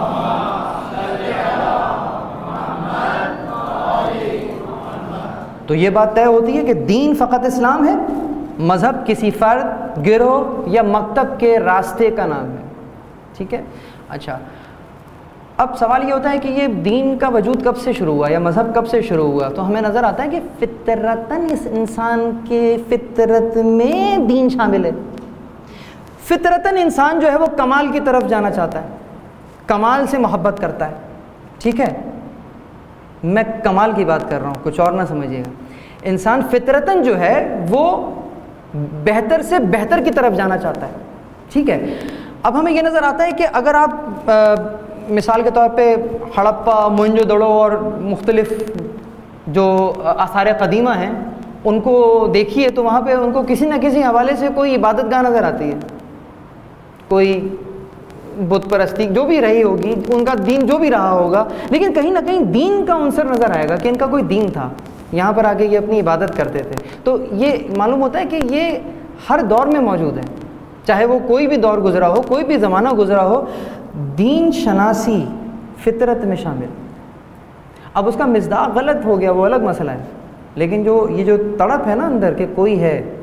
تو یہ بات طے ہوتی ہے کہ دین فقط اسلام ہے, مذہب کسی فرد, گروہ یا مکتب کے راستے کا نام ہے. ٹھیک ہے. اچھا, اب سوال یہ ہوتا ہے کہ یہ دین کا وجود کب سے شروع ہوا یا مذہب کب سے شروع ہوا؟ تو ہمیں نظر آتا ہے کہ فطرتاً اس انسان کے فطرت میں دین شامل ہے. فطرتاً انسان جو ہے وہ کمال کی طرف جانا چاہتا ہے, کمال سے محبت کرتا ہے. ٹھیک ہے, میں کمال کی بات کر رہا ہوں, کچھ اور نہ سمجھیے گا. انسان فطرتاً جو ہے وہ بہتر سے بہتر کی طرف جانا چاہتا ہے. ٹھیک ہے. اب ہمیں یہ نظر آتا ہے کہ اگر آپ مثال کے طور پہ ہڑپا, موئنجو دڑو اور مختلف جو آثار قدیمہ ہیں ان کو دیکھیے تو وہاں پہ ان کو کسی نہ کسی حوالے سے کوئی عبادت گاہ نظر آتی ہے, کوئی بت پرستی جو بھی رہی ہوگی, ان کا دین جو بھی رہا ہوگا, لیکن کہیں نہ کہیں دین کا عنصر نظر آئے گا کہ ان کا کوئی دین تھا, یہاں پر آ کے یہ اپنی عبادت کرتے تھے. تو یہ معلوم ہوتا ہے کہ یہ ہر دور میں موجود ہے, چاہے وہ کوئی بھی دور گزرا ہو, کوئی بھی زمانہ گزرا ہو, دین شناسی فطرت میں شامل. اب اس کا مصداق غلط ہو گیا وہ الگ مسئلہ ہے, لیکن یہ جو تڑپ ہے نا اندر کہ کوئی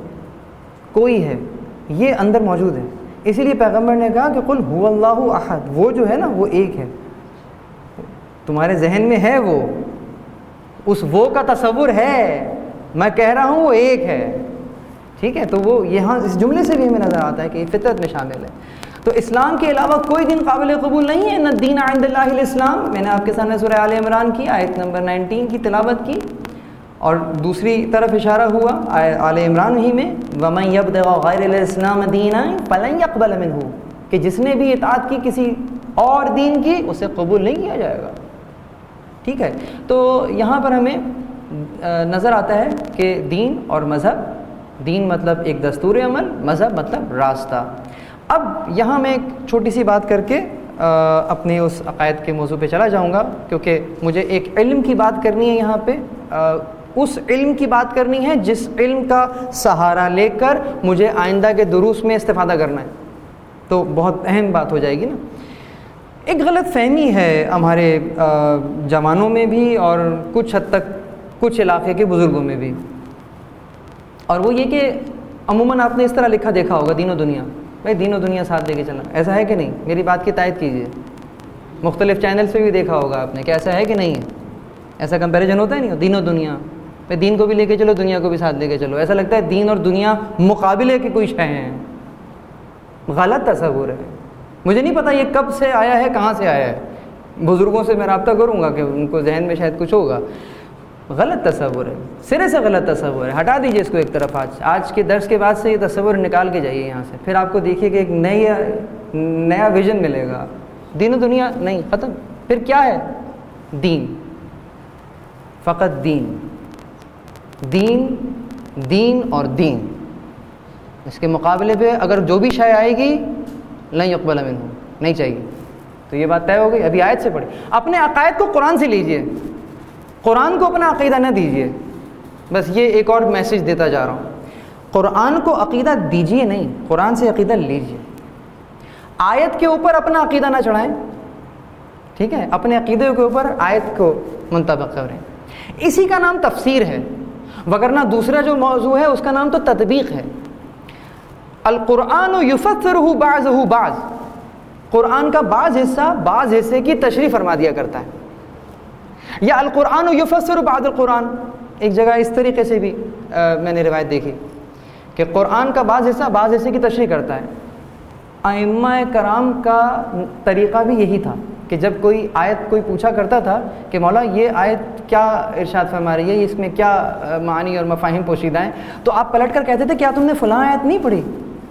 ہے, یہ اندر موجود ہے. اسی لیے پیغمبر نے کہا کہ قل هو اللہ احد, وہ جو ہے نا وہ ایک ہے. تمہارے ذہن میں ہے وہ, اس وہ کا تصور ہے, میں کہہ رہا ہوں وہ ایک ہے. ٹھیک ہے. تو وہ یہاں اس جملے سے بھی ہمیں نظر آتا ہے کہ یہ فطرت میں شامل ہے. تو اسلام کے علاوہ کوئی دین قابل قبول نہیں ہے. نہ دین عند اللہ الاسلام. میں نے آپ کے سامنے سورہ آل عمران کی آیت نمبر 19 کی تلاوت کی, اور دوسری طرف اشارہ ہوا آل عمران ہی میں, وَمَن يَبْتَغِ غَيْرَ الْإِسْلَامِ دِينًا فَلَن يَقْبَلَ مِنْهُ, کہ جس نے بھی اطاعت کی کسی اور دین کی اسے قبول نہیں کیا جائے گا. ٹھیک ہے. تو یہاں پر ہمیں نظر آتا ہے کہ دین اور مذہب, دین مطلب ایک دستور عمل, مذہب مطلب راستہ. اب یہاں میں ایک چھوٹی سی بات کر کے اپنے اس عقائد کے موضوع پہ چلا جاؤں گا, کیونکہ مجھے ایک علم کی بات کرنی ہے یہاں پہ, اس علم کی بات کرنی ہے جس علم کا سہارا لے کر مجھے آئندہ کے دروس میں استفادہ کرنا ہے. تو بہت اہم بات ہو جائے گی نا. ایک غلط فہمی ہے ہمارے جوانوں میں بھی اور کچھ حد تک کچھ علاقے کے بزرگوں میں بھی, اور وہ یہ کہ عموماً آپ نے اس طرح لکھا دیکھا ہوگا دین و دنیا, بھائی دین و دنیا ساتھ لے کے چلنا. ایسا ہے کہ نہیں؟ میری بات کی تائید کیجیے. مختلف چینلز پہ بھی دیکھا ہوگا آپ نے کہ ایسا ہے کہ نہیں ہے. ایسا کمپیریزن ہوتا ہے نہیں, دین و دنیا, بھائی دین کو بھی لے کے چلو, دنیا کو بھی ساتھ لے کے چلو. ایسا لگتا ہے دین اور دنیا مقابلے کی کوئی شے ہیں. غلط تصور ہے. مجھے نہیں پتہ یہ کب سے آیا ہے, کہاں سے آیا ہے, بزرگوں سے میں رابطہ کروں گا کہ ان کو ذہن میں شاید کچھ ہوگا. غلط تصور ہے, سرے سے غلط تصور ہے. ہٹا دیجیے اس کو ایک طرف. آج کے درس کے بعد سے یہ تصور نکال کے جائیے یہاں سے. پھر آپ کو دیکھیے کہ ایک نیا ویژن ملے گا. دین و دنیا نہیں, ختم. پھر کیا ہے؟ دین, فقط دین, دین, دین اور دین. اس کے مقابلے پہ اگر جو بھی شے آئے گی لن یقبل منہ, نہیں چاہیے. تو یہ بات طے ہو گئی. ابھی آیت سے پڑھی. اپنے عقائد کو قرآن سے لیجئے, قرآن کو اپنا عقیدہ نہ دیجئے. بس یہ ایک اور میسج دیتا جا رہا ہوں, قرآن کو عقیدہ دیجئے نہیں, قرآن سے عقیدہ لیجئے. آیت کے اوپر اپنا عقیدہ نہ چڑھائیں, ٹھیک ہے؟ اپنے عقیدے کے اوپر آیت کو منطبق کریں. اسی کا نام تفسیر ہے, وگرنہ دوسرا جو موضوع ہے اس کا نام تو تطبیق ہے. القرآن یفسرہ بعضہ بعض, قرآن کا بعض حصے کی تشریح فرما دیا کرتا ہے. یا القرآن یفسر بعض القرآن, ایک جگہ اس طریقے سے بھی میں نے روایت دیکھی کہ قرآن کا بعض حصے کی تشریح کرتا ہے. ائمہ کرام کا طریقہ بھی یہی تھا کہ جب کوئی آیت کوئی پوچھا کرتا تھا کہ مولا یہ آیت کیا ارشاد فرما رہی ہے, اس میں کیا معانی اور مفاہیم پوشیدہ ہیں, تو آپ پلٹ کر کہتے تھے کیا تم نے فلاں آیت نہیں پڑھی؟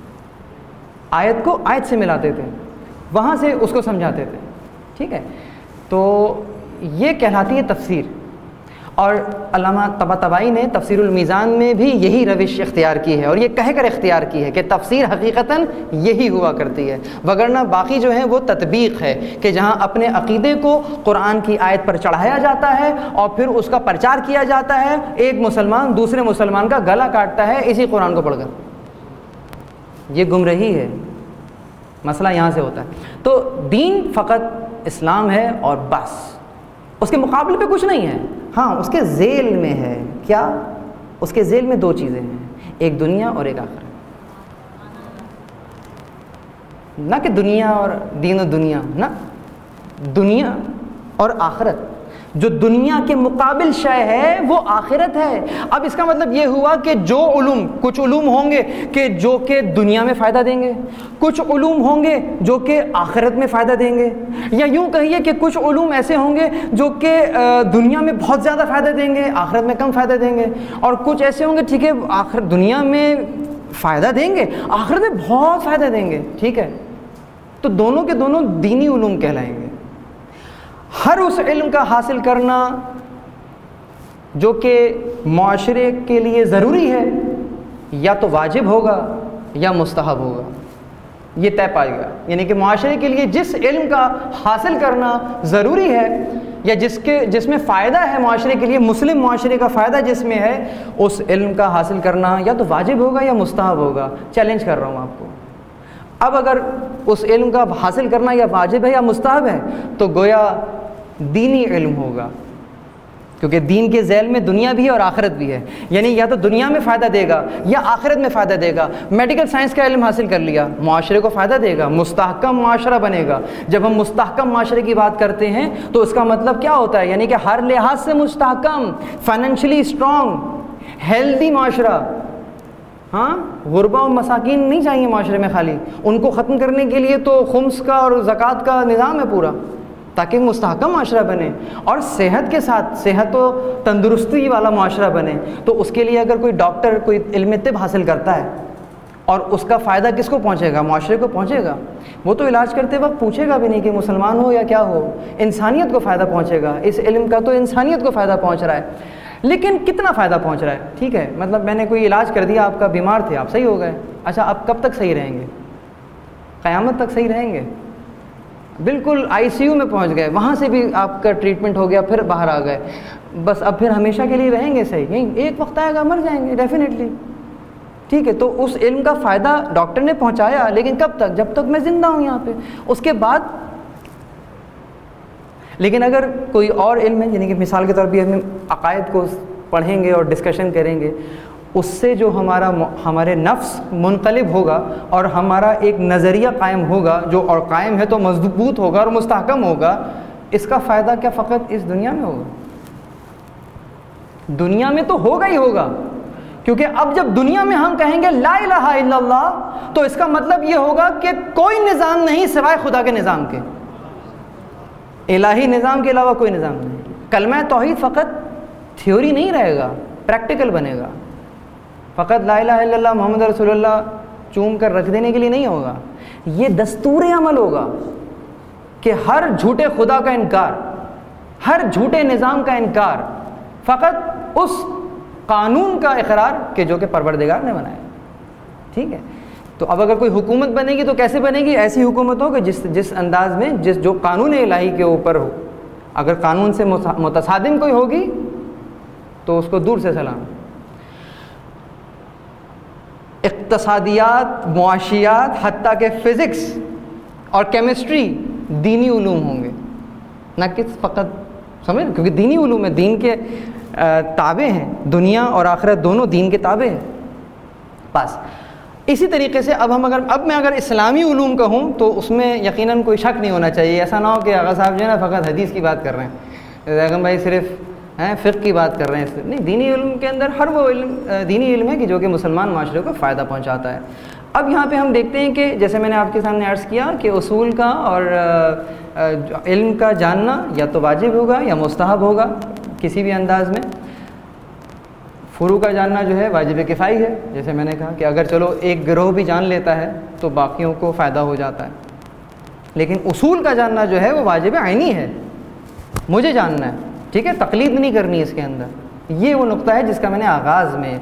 آیت کو آیت سے ملاتے تھے, وہاں سے اس کو سمجھاتے تھے. ٹھیک ہے, تو یہ کہلاتی ہے تفسیر. اور علامہ طباطبائی نے تفسیر المیزان میں بھی یہی روش اختیار کی ہے, اور یہ کہہ کر اختیار کی ہے کہ تفسیر حقیقتاً یہی ہوا کرتی ہے, وگرنہ باقی جو ہے وہ تطبیق ہے کہ جہاں اپنے عقیدے کو قرآن کی آیت پر چڑھایا جاتا ہے اور پھر اس کا پرچار کیا جاتا ہے. ایک مسلمان دوسرے مسلمان کا گلا کاٹتا ہے اسی قرآن کو پڑھ کر. یہ گمراہی ہے, مسئلہ یہاں سے ہوتا ہے. تو دین فقط اسلام ہے اور بس, اس کے مقابلے پہ کچھ نہیں ہے. ہاں اس کے ذیل میں ہے. کیا؟ اس کے ذیل میں دو چیزیں ہیں, ایک دنیا اور ایک آخرت. نہ کہ دنیا اور دین و دنیا, نہ, دنیا اور آخرت. جو دنیا کے مقابل شے ہے وہ آخرت ہے. اب اس کا مطلب یہ ہوا کہ جو علوم, کچھ علوم ہوں گے کہ جو کہ دنیا میں فائدہ دیں گے, کچھ علوم ہوں گے جو کہ آخرت میں فائدہ دیں گے, یا یوں کہیے کہ کچھ علوم ایسے ہوں گے جو کہ دنیا میں بہت زیادہ فائدہ دیں گے, آخرت میں کم فائدہ دیں گے, اور کچھ ایسے ہوں گے ٹھیک ہے آخرت دنیا میں فائدہ دیں گے, آخرت میں بہت فائدہ دیں گے. ٹھیک ہے, تو دونوں کے دونوں دینی علوم کہلائیں گے. ہر اس علم کا حاصل کرنا جو کہ معاشرے کے لیے ضروری ہے یا تو واجب ہوگا یا مستحب ہوگا, یہ طے پائے گا. یعنی کہ معاشرے کے لیے جس علم کا حاصل کرنا ضروری ہے یا جس میں فائدہ ہے معاشرے کے لیے, مسلم معاشرے کا فائدہ جس میں ہے, اس علم کا حاصل کرنا یا تو واجب ہوگا یا مستحب ہوگا. چیلنج کر رہا ہوں آپ کو. اب اگر اس علم کا حاصل کرنا یا واجب ہے یا مستحب ہے تو گویا دینی علم ہوگا, کیونکہ دین کے ذیل میں دنیا بھی ہے اور آخرت بھی ہے. یعنی یا تو دنیا میں فائدہ دے گا یا آخرت میں فائدہ دے گا. میڈیکل سائنس کا علم حاصل کر لیا, معاشرے کو فائدہ دے گا, مستحکم معاشرہ بنے گا. جب ہم مستحکم معاشرے کی بات کرتے ہیں تو اس کا مطلب کیا ہوتا ہے؟ یعنی کہ ہر لحاظ سے مستحکم, فائنینشلی اسٹرانگ, ہیلدی معاشرہ. ہاں, غربا و مساکین نہیں چاہیے معاشرے میں خالی, ان کو ختم کرنے کے لیے تو خمس کا اور زکوٰۃ کا نظام ہے پورا, تاکہ مستحکم معاشرہ بنے اور صحت کے ساتھ صحت و تندرستی والا معاشرہ بنے. تو اس کے لیے اگر کوئی ڈاکٹر کوئی علم طب حاصل کرتا ہے اور اس کا فائدہ کس کو پہنچے گا؟ معاشرے کو پہنچے گا. وہ تو علاج کرتے وقت پوچھے گا بھی نہیں کہ مسلمان ہو یا کیا ہو, انسانیت کو فائدہ پہنچے گا. اس علم کا تو انسانیت کو فائدہ پہنچ رہا ہے. لیکن کتنا فائدہ پہنچ رہا ہے؟ ٹھیک ہے, مطلب میں نے کوئی علاج کر دیا, آپ کا بیمار تھے, آپ صحیح ہو گئے. اچھا, اب کب تک صحیح رہیں گے؟ قیامت تک صحیح رہیں گے؟ بالکل آئی سی یو میں پہنچ گئے, وہاں سے بھی آپ کا ٹریٹمنٹ ہو گیا, پھر باہر آ گئے, بس اب پھر ہمیشہ کے لیے رہیں گے صحیح؟ نہیں, ایک وقت آئے گا مر جائیں گے ڈیفینیٹلی. ٹھیک ہے, تو اس علم کا فائدہ ڈاکٹر نے پہنچایا, لیکن کب تک؟ جب تک میں زندہ ہوں یہاں پہ. اس کے بعد لیکن اگر کوئی اور علم ہے, یعنی کہ مثال کے طور پہ ہم عقائد کو پڑھیں گے اور ڈسکشن کریں گے, اس سے جو ہمارے نفس منقلب ہوگا اور ہمارا ایک نظریہ قائم ہوگا, جو اور قائم ہے تو مضبوط ہوگا اور مستحکم ہوگا, اس کا فائدہ کیا فقط اس دنیا میں ہوگا؟ دنیا میں تو ہوگا ہی ہوگا, کیونکہ اب جب دنیا میں ہم کہیں گے لا الہ الا اللہ تو اس کا مطلب یہ ہوگا کہ کوئی نظام نہیں سوائے خدا کے نظام کے، الہی نظام کے علاوہ کوئی نظام نہیں۔ کلمہ توحید فقط تھیوری نہیں رہے گا، پریکٹیکل بنے گا۔ فقط لا الہ الا اللہ محمد رسول اللہ چوم کر رکھ دینے کے لیے نہیں ہوگا، یہ دستور عمل ہوگا کہ ہر جھوٹے خدا کا انکار، ہر جھوٹے نظام کا انکار، فقط اس قانون کا اقرار کہ جو کہ پروردگار نے بنایا۔ ٹھیک ہے، تو اب اگر کوئی حکومت بنے گی تو کیسے بنے گی؟ ایسی حکومت ہو کہ جس انداز میں جو قانون الہی کے اوپر ہو۔ اگر قانون سے متصادم کوئی ہوگی تو اس کو دور سے سلام۔ اقتصادیات، معاشیات، حتیٰ کہ فزکس اور کیمسٹری دینی علوم ہوں گے، نہ کہ فقط سمجھ، کیونکہ دینی علوم ہے، دین کے تابع ہیں، دنیا اور آخرت دونوں دین کے تابع ہیں۔ بس اسی طریقے سے اب میں اگر اسلامی علوم کہوں تو اس میں یقیناً کوئی شک نہیں ہونا چاہیے، ایسا نہ ہو کہ آغا صاحب جو ہے نا فقط حدیث کی بات کر رہے ہیں، بیگم بھائی صرف فقہ کی بات کر رہے ہیں۔ نہیں، دینی علم کے اندر ہر وہ علم دینی علم ہے کہ جو کہ مسلمان معاشرے کو فائدہ پہنچاتا ہے۔ اب یہاں پہ ہم دیکھتے ہیں کہ جیسے میں نے آپ کے سامنے عرض کیا کہ اصول کا اور علم کا جاننا یا تو واجب ہوگا یا مستحب ہوگا کسی بھی انداز میں۔ فروع کا جاننا جو ہے واجب کفائی ہے، جیسے میں نے کہا کہ اگر چلو ایک گروہ بھی جان لیتا ہے تو باقیوں کو فائدہ ہو جاتا ہے، لیکن اصول کا جاننا جو ہے وہ واجب عینی ہے، مجھے جاننا ہے۔ ٹھیک ہے، تقلید نہیں کرنی اس کے اندر۔ یہ وہ نقطہ ہے جس کا میں نے آغاز میں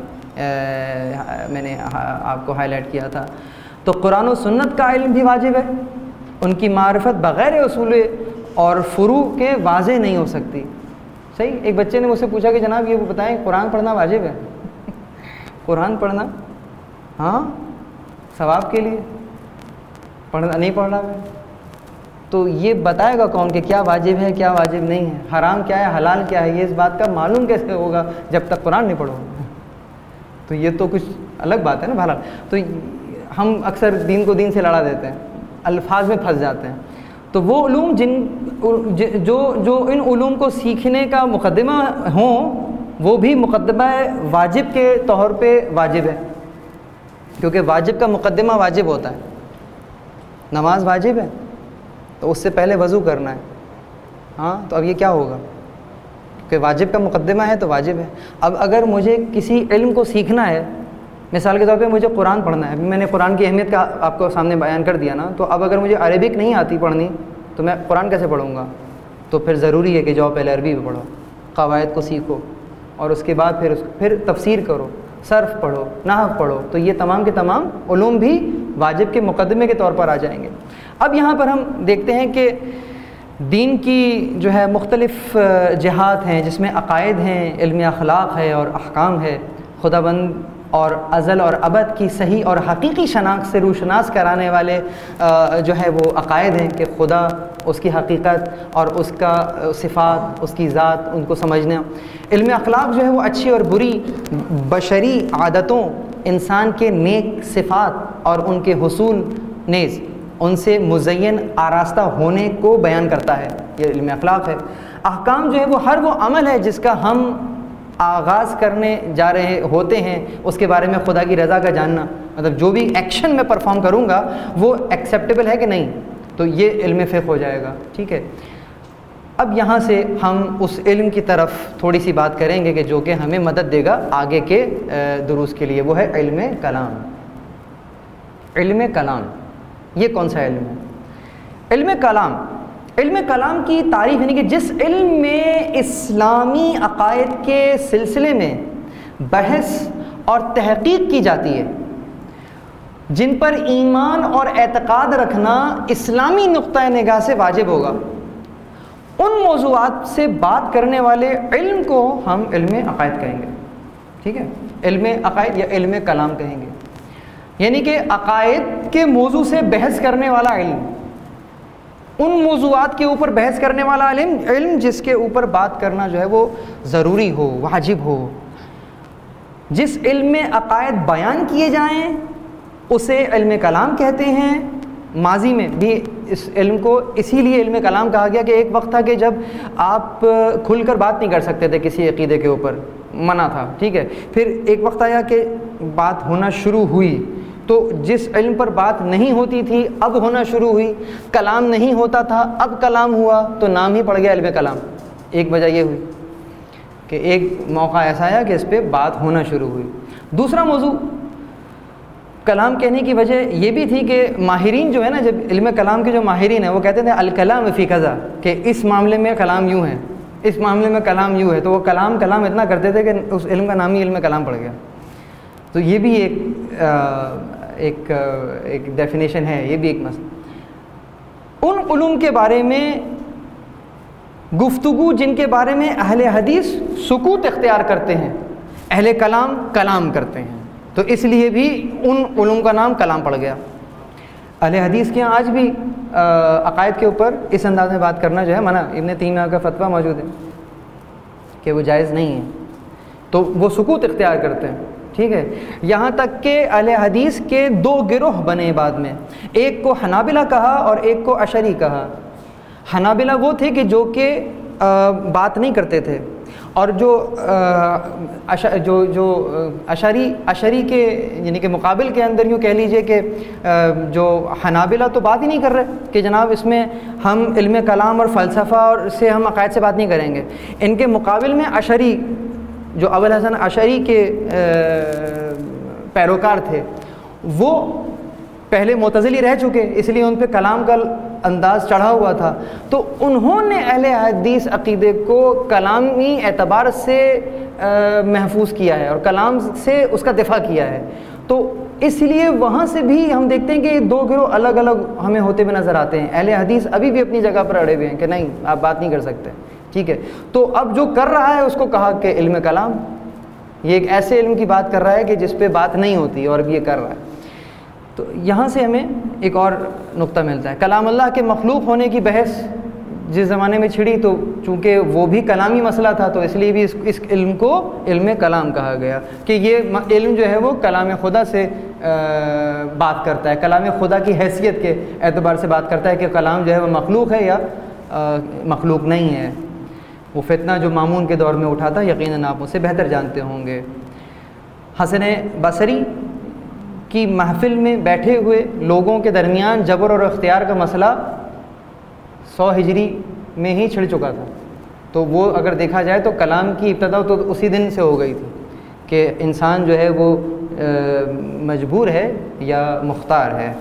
آپ کو ہائی لائٹ کیا تھا۔ تو قرآن و سنت کا علم بھی واجب ہے، ان کی معرفت بغیر اصول اور فروع کے واضح نہیں ہو سکتی۔ صحیح، ایک بچے نے مجھ سے پوچھا کہ جناب یہ بتائیں قرآن پڑھنا واجب ہے؟ قرآن پڑھنا ہاں ثواب کے لیے، پڑھنا نہیں پڑھ رہا میں تو یہ بتائے گا کون کہ کیا واجب ہے کیا واجب نہیں ہے، حرام کیا ہے حلال کیا ہے؟ یہ اس بات کا معلوم کیسے ہوگا جب تک قرآن نہیں پڑھو؟ تو یہ تو کچھ الگ بات ہے نا۔ بہرحال تو ہم اکثر دین کو دین سے لڑا دیتے ہیں، الفاظ میں پھنس جاتے ہیں۔ تو وہ علوم جو ان علوم کو سیکھنے کا مقدمہ ہوں وہ بھی مقدمہ واجب کے طور پہ واجب ہے، کیونکہ واجب کا مقدمہ واجب ہوتا ہے۔ نماز واجب ہے تو اس سے پہلے وضو کرنا ہے، ہاں تو اب یہ کیا ہوگا کہ واجب کا مقدمہ ہے تو واجب ہے۔ اب اگر مجھے کسی علم کو سیکھنا ہے، مثال کے طور پہ مجھے قرآن پڑھنا ہے، ابھی میں نے قرآن کی اہمیت کا آپ کو سامنے بیان کر دیا نا، تو اب اگر مجھے عربک نہیں آتی پڑھنی تو میں قرآن کیسے پڑھوں گا؟ تو پھر ضروری ہے کہ جاؤ پہلے عربی میں پڑھو، قواعد کو سیکھو، اور اس کے بعد پھر تفسیر کرو، صرف پڑھو، نحو پڑھو، تو یہ تمام کے تمام علوم بھی واجب کے مقدمے کے طور پر آ جائیں گے۔ اب یہاں پر ہم دیکھتے ہیں کہ دین کی جو ہے مختلف جہات ہیں، جس میں عقائد ہیں، علم اخلاق ہے اور احکام ہے، خدا بند اور ازل اور ابد کی صحیح اور حقیقی شناخت سے روشناس کرانے والے جو ہے وہ عقائد ہیں کہ خدا، اس کی حقیقت اور اس کا صفات، اس کی ذات، ان کو سمجھنا۔ علم اخلاق جو ہے وہ اچھی اور بری بشری عادتوں، انسان کے نیک صفات اور ان کے حصول نیز ان سے مزین آراستہ ہونے کو بیان کرتا ہے، یہ علم اخلاق ہے۔ احکام جو ہے وہ ہر وہ عمل ہے جس کا ہم آغاز کرنے جا رہے ہوتے ہیں، اس کے بارے میں خدا کی رضا کا جاننا، مطلب جو بھی ایکشن میں پرفارم کروں گا وہ ایکسیپٹیبل ہے کہ نہیں، تو یہ علم فقہ ہو جائے گا۔ ٹھیک ہے، اب یہاں سے ہم اس علم کی طرف تھوڑی سی بات کریں گے کہ جو کہ ہمیں مدد دے گا آگے کے دروس کے لیے، وہ ہے علم کلام۔ علم کلام یہ کون سا علم ہے؟ علم کلام، علم کلام کی تعریف یعنی کہ جس علم میں اسلامی عقائد کے سلسلے میں بحث اور تحقیق کی جاتی ہے، جن پر ایمان اور اعتقاد رکھنا اسلامی نقطہ نگاہ سے واجب ہوگا، ان موضوعات سے بات کرنے والے علم کو ہم علم عقائد کہیں گے۔ ٹھیک ہے، علم عقائد یا علم کلام کہیں گے، یعنی کہ عقائد کے موضوع سے بحث کرنے والا علم، ان موضوعات کے اوپر بحث کرنے والا علم جس کے اوپر بات کرنا جو ہے وہ ضروری ہو، واجب ہو۔ جس علم میں عقائد بیان کیے جائیں اسے علم کلام کہتے ہیں۔ ماضی میں بھی اس علم کو اسی لیے علم کلام کہا گیا کہ ایک وقت تھا کہ جب آپ کھل کر بات نہیں کر سکتے تھے کسی عقیدے کے اوپر، منع تھا. ٹھیک ہے. پھر ایک وقت آیا کہ بات ہونا شروع ہوئی, تو جس علم پر بات نہیں ہوتی تھی اب ہونا شروع ہوئی, کلام نہیں ہوتا تھا اب کلام ہوا, تو نام ہی پڑ گیا علم کلام. ایک وجہ یہ ہوئی کہ ایک موقع ایسا آیا کہ اس پہ بات ہونا شروع ہوئی. دوسرا موضوع کلام کہنے کی وجہ یہ بھی تھی کہ ماہرین جو ہے نا, جب علم کلام کے جو ماہرین ہیں وہ کہتے تھے الکلام فی کذا, کہ اس معاملے میں کلام یوں ہے, اس معاملے میں کلام یوں ہے, تو وہ کلام اتنا کرتے تھے کہ اس علم کا نام ہی علم کلام پڑ گیا. تو یہ بھی ایک ڈیفینیشن ہے, یہ بھی ایک مسئلہ. ان علوم کے بارے میں گفتگو جن کے بارے میں اہل حدیث سکوت اختیار کرتے ہیں, اہل کلام کلام کرتے ہیں, تو اس لیے بھی ان علوم کا نام کلام پڑ گیا. اہل حدیث کے یہاں آج بھی عقائد کے اوپر اس انداز میں بات کرنا جو ہے منع. ابن تیمیہ کا فتویٰ موجود ہے کہ وہ جائز نہیں ہے, تو وہ سکوت اختیار کرتے ہیں. ٹھیک ہے. یہاں تک کہ اہل حدیث کے دو گروہ بنے بعد میں, ایک کو حنابلہ کہا اور ایک کو اشعری کہا. حنابلہ وہ تھے کہ جو کہ بات نہیں کرتے تھے, اور جو اشعری کے یعنی کہ مقابل کے اندر یوں کہہ لیجئے کہ جو حنابلہ تو بات ہی نہیں کر رہے کہ جناب اس میں ہم علم کلام اور فلسفہ اور سے ہم عقائد سے بات نہیں کریں گے. ان کے مقابل میں اشعری جو ابوالحسن اشعری کے پیروکار تھے, وہ پہلے معتزلی رہ چکے, اس لیے ان پہ کلام کا انداز چڑھا ہوا تھا, تو انہوں نے اہل حدیث عقیدے کو کلامی اعتبار سے محفوظ کیا ہے اور کلام سے اس کا دفاع کیا ہے. تو اس لیے وہاں سے بھی ہم دیکھتے ہیں کہ دو گروہ الگ الگ ہمیں ہوتے ہوئے نظر آتے ہیں. اہل حدیث ابھی بھی اپنی جگہ پر اڑے ہوئے ہیں کہ نہیں آپ بات نہیں کر سکتے. ٹھیک ہے. تو اب جو کر رہا ہے اس کو کہا کہ علم کلام, یہ ایک ایسے علم کی بات کر رہا ہے کہ جس پہ بات نہیں ہوتی اور اب یہ کر رہا ہے. تو یہاں سے ہمیں ایک اور نقطہ ملتا ہے. کلام اللہ کے مخلوق ہونے کی بحث جس زمانے میں چھڑی, تو چونکہ وہ بھی کلامی مسئلہ تھا تو اس لیے بھی اس علم کو علم کلام کہا گیا کہ یہ علم جو ہے وہ کلام خدا سے بات کرتا ہے, کلام خدا کی حیثیت کے اعتبار سے بات کرتا ہے کہ کلام جو ہے وہ مخلوق ہے یا مخلوق نہیں ہے. وہ فتنہ جو مامون کے دور میں اٹھا تھا یقیناً آپ اسے بہتر جانتے ہوں گے. حسن بصری کی محفل میں بیٹھے ہوئے لوگوں کے درمیان جبر اور اختیار کا مسئلہ 100 ہجری میں ہی چھڑ چکا تھا. تو وہ اگر دیکھا جائے تو کلام کی ابتدا تو اسی دن سے ہو گئی تھی کہ انسان جو ہے وہ مجبور ہے یا مختار ہے.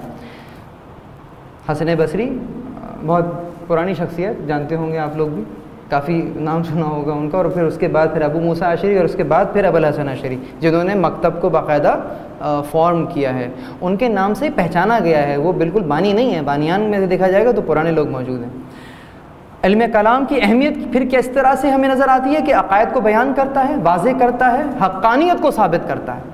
حسن بصری بہت پرانی شخصیت, جانتے ہوں گے آپ لوگ بھی, کافی نام سنا ہوگا ان کا. اور پھر اس کے بعد پھر ابو موسیٰ اشعری اور اس کے بعد پھر ابوالحسن اشعری, جنہوں نے مکتب کو باقاعدہ فارم کیا ہے. ان کے نام سے پہچانا گیا ہے, وہ بالکل بانی نہیں ہے. بانیان میں سے دیکھا جائے گا تو پرانے لوگ موجود ہیں. علم کلام کی اہمیت پھر کس طرح سے ہمیں نظر آتی ہے کہ عقائد کو بیان کرتا ہے, واضح کرتا ہے, حقانیت کو ثابت کرتا ہے.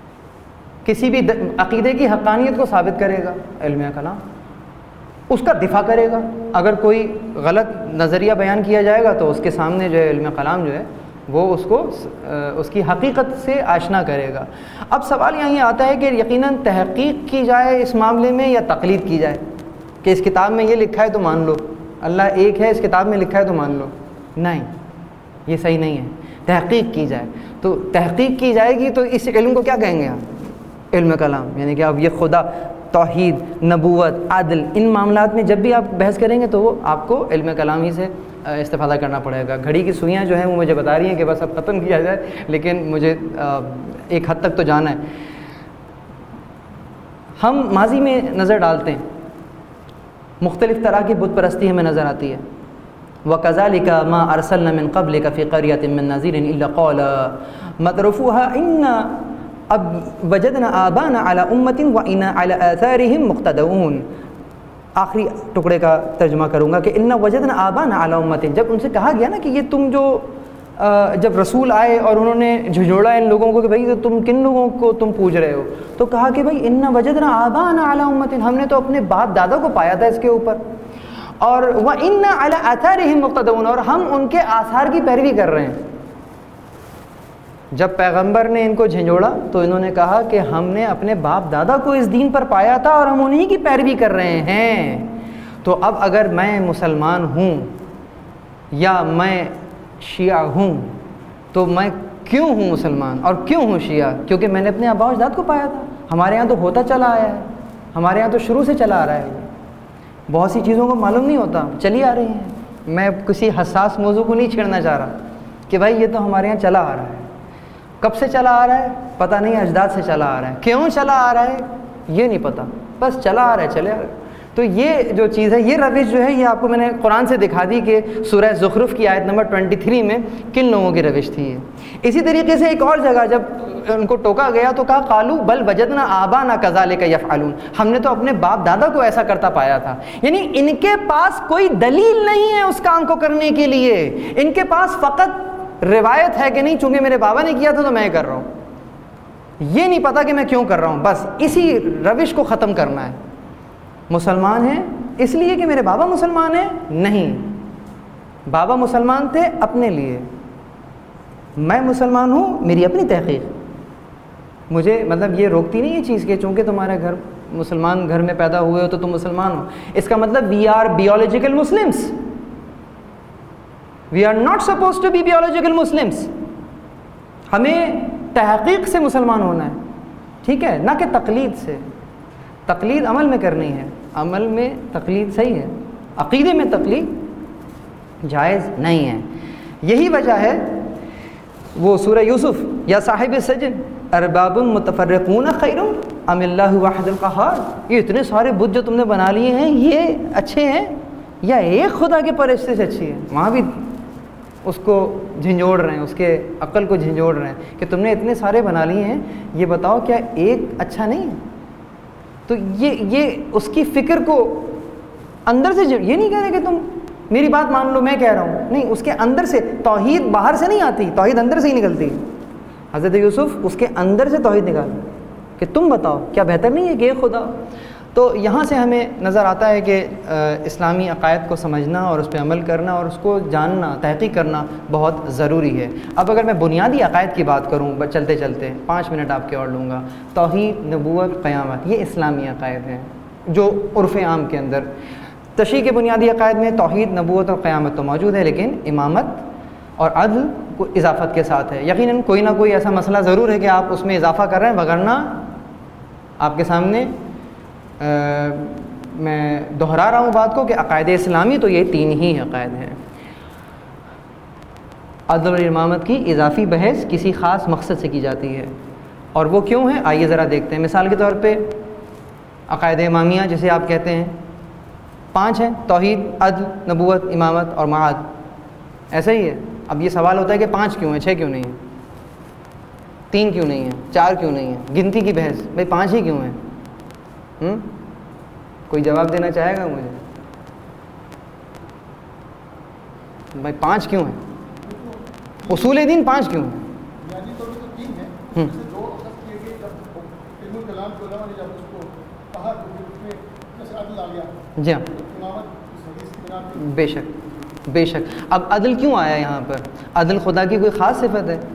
کسی بھی عقیدے کی حقانیت کو ثابت کرے گا علم کلام, اس کا دفاع کرے گا. اگر کوئی غلط نظریہ بیان کیا جائے گا تو اس کے سامنے جو ہے علم کلام جو ہے وہ اس کو اس کی حقیقت سے آشنا کرے گا. اب سوال یہیں آتا ہے کہ یقیناً تحقیق کی جائے اس معاملے میں یا تقلید کی جائے, کہ اس کتاب میں یہ لکھا ہے تو مان لو, اللہ ایک ہے اس کتاب میں لکھا ہے تو مان لو. نہیں, یہ صحیح نہیں ہے. تحقیق کی جائے, تو تحقیق کی جائے گی تو اس علم کو کیا کہیں گے آپ؟ علم کلام. یعنی کہ اب یہ خدا, توحید, نبوت, عدل, ان معاملات میں جب بھی آپ بحث کریں گے تو وہ آپ کو علم کلام ہی سے استفادہ کرنا پڑے گا. گھڑی کی سوئیاں جو ہیں وہ مجھے بتا رہی ہیں کہ بس اب ختم کیا جائے, لیکن مجھے ایک حد تک تو جانا ہے. ہم ماضی میں نظر ڈالتے ہیں, مختلف طرح کی بت پرستی ہمیں نظر آتی ہے. وَكَذَلِكَ مَا أَرْسَلْنَا مِن قَبْلِكَ فِي قَرْيَةٍ مِّن نَّذِيرٍ إِلَّا قَالَ مَتْرَفُوهَا إِنَّا اب وجدنا آبانا علی امت وإنا علی آثارہم مقتدون. آخری ٹکڑے کا ترجمہ کروں گا کہ انا وجدنا آبانا علی امت. جب ان سے کہا گیا نا کہ یہ تم جو جب رسول آئے اور انہوں نے جھنجھوڑا ان لوگوں کو کہ بھائی تم کن لوگوں کو تم پوج رہے ہو, تو کہا کہ بھائی انا وجدنا آبانا علی امت, ہم نے تو اپنے باپ دادا کو پایا تھا اس کے اوپر, اور وإنا علی آثارہم مقتدون, اور ہم ان کے آثار کی پیروی کر رہے ہیں. جب پیغمبر نے ان کو جھنجھوڑا تو انہوں نے کہا کہ ہم نے اپنے باپ دادا کو اس دین پر پایا تھا اور ہم انہی کی پیروی کر رہے ہیں. تو اب اگر میں مسلمان ہوں یا میں شیعہ ہوں تو میں کیوں ہوں مسلمان اور کیوں ہوں شیعہ؟ کیونکہ میں نے اپنے آباء و اجداد کو پایا تھا. ہمارے یہاں تو ہوتا چلا آیا ہے, ہمارے یہاں تو شروع سے چلا آ رہا ہے. بہت سی چیزوں کو معلوم نہیں ہوتا, چلی آ رہی ہیں. میں کسی حساس موضوع کو نہیں چھیڑنا چاہ رہا کہ بھائی یہ تو ہمارے یہاں چلا آ رہا ہے. کب سے چلا آ رہا ہے پتہ نہیں, اجداد سے چلا آ رہا ہے. کیوں چلا آ رہا ہے یہ نہیں پتہ, بس چلا آ رہا ہے, چلے آ رہا ہے. تو یہ جو چیز ہے, یہ روش جو ہے, یہ آپ کو میں نے قرآن سے دکھا دی کہ سورہ زخرف کی آیت نمبر 23 میں کن لوگوں کی روش تھی. اسی طریقے سے ایک اور جگہ جب ان کو ٹوکا گیا تو کہا قالوا بل وجدنا آبانا کذالک یفعلون, ہم نے تو اپنے باپ دادا کو ایسا کرتا پایا تھا. یعنی ان کے پاس کوئی دلیل نہیں ہے اس کام کو کرنے کے لیے, ان کے پاس فقط روایت ہے کہ نہیں چونکہ میرے بابا نے کیا تھا تو میں کر رہا ہوں. یہ نہیں پتا کہ میں کیوں کر رہا ہوں, بس اسی روش کو ختم کرنا ہے. مسلمان ہیں اس لیے کہ میرے بابا مسلمان ہیں؟ نہیں, بابا مسلمان تھے اپنے لیے, میں مسلمان ہوں میری اپنی تحقیق. مجھے مطلب یہ روکتی نہیں یہ چیز کہ چونکہ تمہارے گھر مسلمان گھر میں پیدا ہوئے ہو تو تم مسلمان ہو. اس کا مطلب we are biological Muslims, we are not suppose to be biological Muslims. ہمیں تحقیق سے مسلمان ہونا ہے, ٹھیک ہے, نہ کہ تقلید سے. تقلید عمل میں کرنی ہے, عمل میں تقلید صحیح ہے, عقیدے میں تقلید جائز نہیں ہے. یہی وجہ ہے وہ سورہ یوسف یا صاحب السجن ارباب متفرقون خیر ام اللہ واحد القہار, یہ اتنے سارے بت جو تم نے بنا لیے ہیں یہ اچھے ہیں یا ایک خدا کے پرشتے سے اچھی ہے؟ وہاں بھی اس کو جھنجھوڑ رہے ہیں, اس کے عقل کو جھنجھوڑ رہے ہیں کہ تم نے اتنے سارے بنا لیے ہیں, یہ بتاؤ کیا ایک اچھا نہیں ہے؟ تو یہ اس کی فکر کو اندر سے, یہ نہیں کہہ رہے کہ تم میری بات مان لو میں کہہ رہا ہوں, نہیں, اس کے اندر سے توحید باہر سے نہیں آتی, توحید اندر سے ہی نکلتی. حضرت یوسف اس کے اندر سے توحید نکالی کہ تم بتاؤ کیا بہتر نہیں ہے کہ ایک خدا. تو یہاں سے ہمیں نظر آتا ہے کہ اسلامی عقائد کو سمجھنا اور اس پہ عمل کرنا اور اس کو جاننا, تحقیق کرنا بہت ضروری ہے. اب اگر میں بنیادی عقائد کی بات کروں چلتے چلتے 5 منٹ آپ کے اور لوں گا, توحید, نبوت, قیامت, یہ اسلامی عقائد ہیں جو عرف عام کے اندر. تشریع کے بنیادی عقائد میں توحید, نبوت اور قیامت تو موجود ہے, لیکن امامت اور عدل کو اضافت کے ساتھ ہے. یقیناً کوئی نہ کوئی ایسا مسئلہ ضرور ہے کہ آپ اس میں اضافہ کر رہے ہیں, وگرنہ آپ کے سامنے میں دہرا رہا ہوں بات کو کہ عقائد اسلامی تو یہ 3 ہی عقائد ہیں. عدل اور امامت کی اضافی بحث کسی خاص مقصد سے کی جاتی ہے, اور وہ کیوں ہے آئیے ذرا دیکھتے ہیں. مثال کے طور پہ عقائد امامیہ جسے آپ کہتے ہیں 5 ہیں, توحید, عدل, نبوت, امامت اور معاد, ایسا ہی ہے. اب یہ سوال ہوتا ہے کہ 5 کیوں ہیں, 6 کیوں نہیں ہیں, 3 کیوں نہیں ہیں, 4 کیوں نہیں ہیں؟ گنتی کی بحث, بھائی 5 ہی کیوں ہیں؟ کوئی جواب دینا چاہے گا مجھے؟ بھائی 5 کیوں ہیں؟ اصول دین 5 کیوں ہیں؟ جی ہاں, بے شک بے شک. اب عدل کیوں آیا یہاں پر؟ عدل خدا کی کوئی خاص صفت ہے؟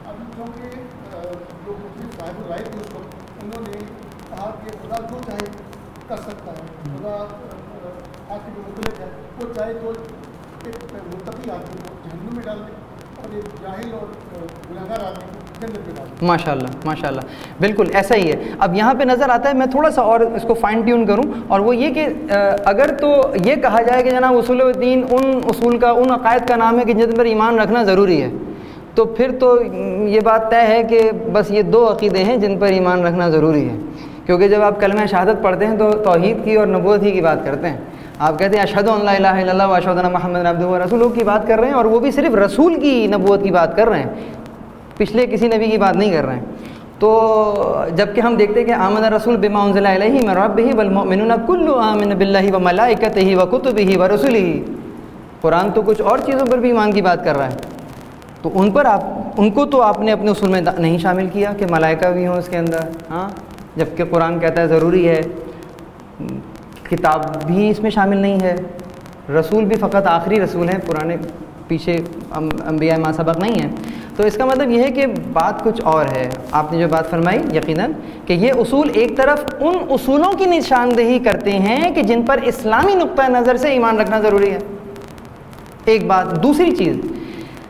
کر سکتا ہے, خدا حاکم مطلق ہے, وہ چاہے تو ایک متقی آدمی کو جہنم میں ڈال دے اور ایک جاہل اور گنہگار آدمی کو جنت میں ڈال دے. ماشاء اللہ ماشاء اللہ, بالکل ایسا ہی ہے. اب یہاں پہ نظر آتا ہے, میں تھوڑا سا اور اس کو فائن ٹیون کروں, اور وہ یہ کہ اگر تو یہ کہا جائے کہ جناب اصول الدین ان اصول کا, ان عقائد کا نام ہے کہ جن پر ایمان رکھنا ضروری ہے, تو پھر تو یہ بات طے ہے کہ بس یہ 2 عقیدے ہیں جن پر ایمان رکھنا ضروری ہے. کیونکہ جب آپ کلمہ شہادت پڑھتے ہیں تو توحید کی اور نبوت ہی کی بات کرتے ہیں. آپ کہتے ہیں اشہد ان لا الہ الا اللہ و اشہد ان محمد عبدہ و رسولہ کی بات کر رہے ہیں, اور وہ بھی صرف رسول کی نبوت کی بات کر رہے ہیں, پچھلے کسی نبی کی بات نہیں کر رہے ہیں. تو جب کہ ہم دیکھتے ہیں کہ آمن الرسول بما انزل الیہ من ربہ والمؤمنون کل آمن باللہ و ملائکتہ و کتبہ و رسلہ, قرآن تو کچھ اور چیزوں پر بھی ایمان کی بات کر رہا ہے. تو ان کو تو آپ نے اپنے اصول میں نہیں شامل کیا کہ ملائکہ بھی ہوں اس کے اندر, ہاں, جبکہ قرآن کہتا ہے ضروری ہے. کتاب بھی اس میں شامل نہیں ہے, رسول بھی فقط آخری رسول ہیں, پرانے پیچھے انبیاء ما سبق نہیں ہیں. تو اس کا مطلب یہ ہے کہ بات کچھ اور ہے. آپ نے جو بات فرمائی یقیناً کہ یہ اصول ایک طرف ان اصولوں کی نشاندہی کرتے ہیں کہ جن پر اسلامی نقطہ نظر سے ایمان رکھنا ضروری ہے, ایک بات. دوسری چیز,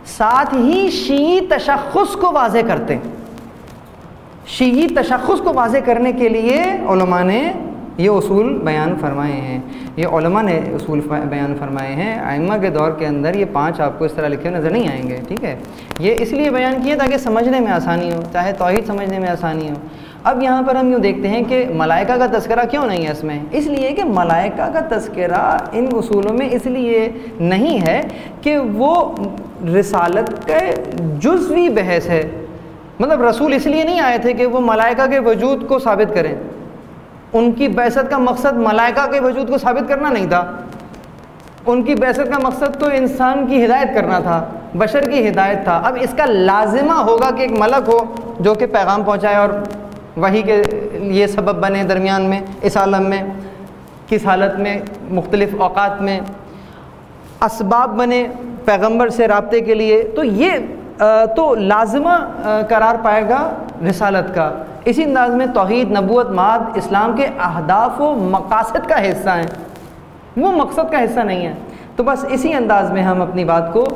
ساتھ ہی شیعی تشخص کو واضح کرتے ہیں. شیعی تشخص کو واضح کرنے کے لیے علماء نے یہ اصول بیان فرمائے ہیں. یہ علماء نے اصول بیان فرمائے ہیں. ائمہ کے دور کے اندر یہ 5 آپ کو اس طرح لکھے نظر نہیں آئیں گے. ٹھیک ہے, یہ اس لیے بیان کیے تاکہ سمجھنے میں آسانی ہو, چاہے توحید سمجھنے میں آسانی ہو. اب یہاں پر ہم یوں دیکھتے ہیں کہ ملائکہ کا تذکرہ کیوں نہیں ہے اس میں؟ اس لیے کہ ملائکہ کا تذکرہ ان اصولوں میں اس لیے نہیں ہے کہ وہ رسالت کا جزوی بحث ہے. مطلب رسول اس لیے نہیں آئے تھے کہ وہ ملائکہ کے وجود کو ثابت کریں. ان کی بعثت کا مقصد ملائکہ کے وجود کو ثابت کرنا نہیں تھا. ان کی بعثت کا مقصد تو انسان کی ہدایت کرنا تھا, بشر کی ہدایت تھا. اب اس کا لازمہ ہوگا کہ ایک ملک ہو جو کہ پیغام پہنچائے اور وحی کے یہ سبب بنے درمیان میں, اس عالم میں, کس حالت میں, مختلف اوقات میں اسباب بنے پیغمبر سے رابطے کے لیے. تو یہ تو لازمہ قرار پائے گا رسالت کا. اسی انداز میں توحید, نبوت, معاد اسلام کے اہداف و مقاصد کا حصہ ہیں, وہ مقصد کا حصہ نہیں ہے. تو بس اسی انداز میں ہم اپنی بات کو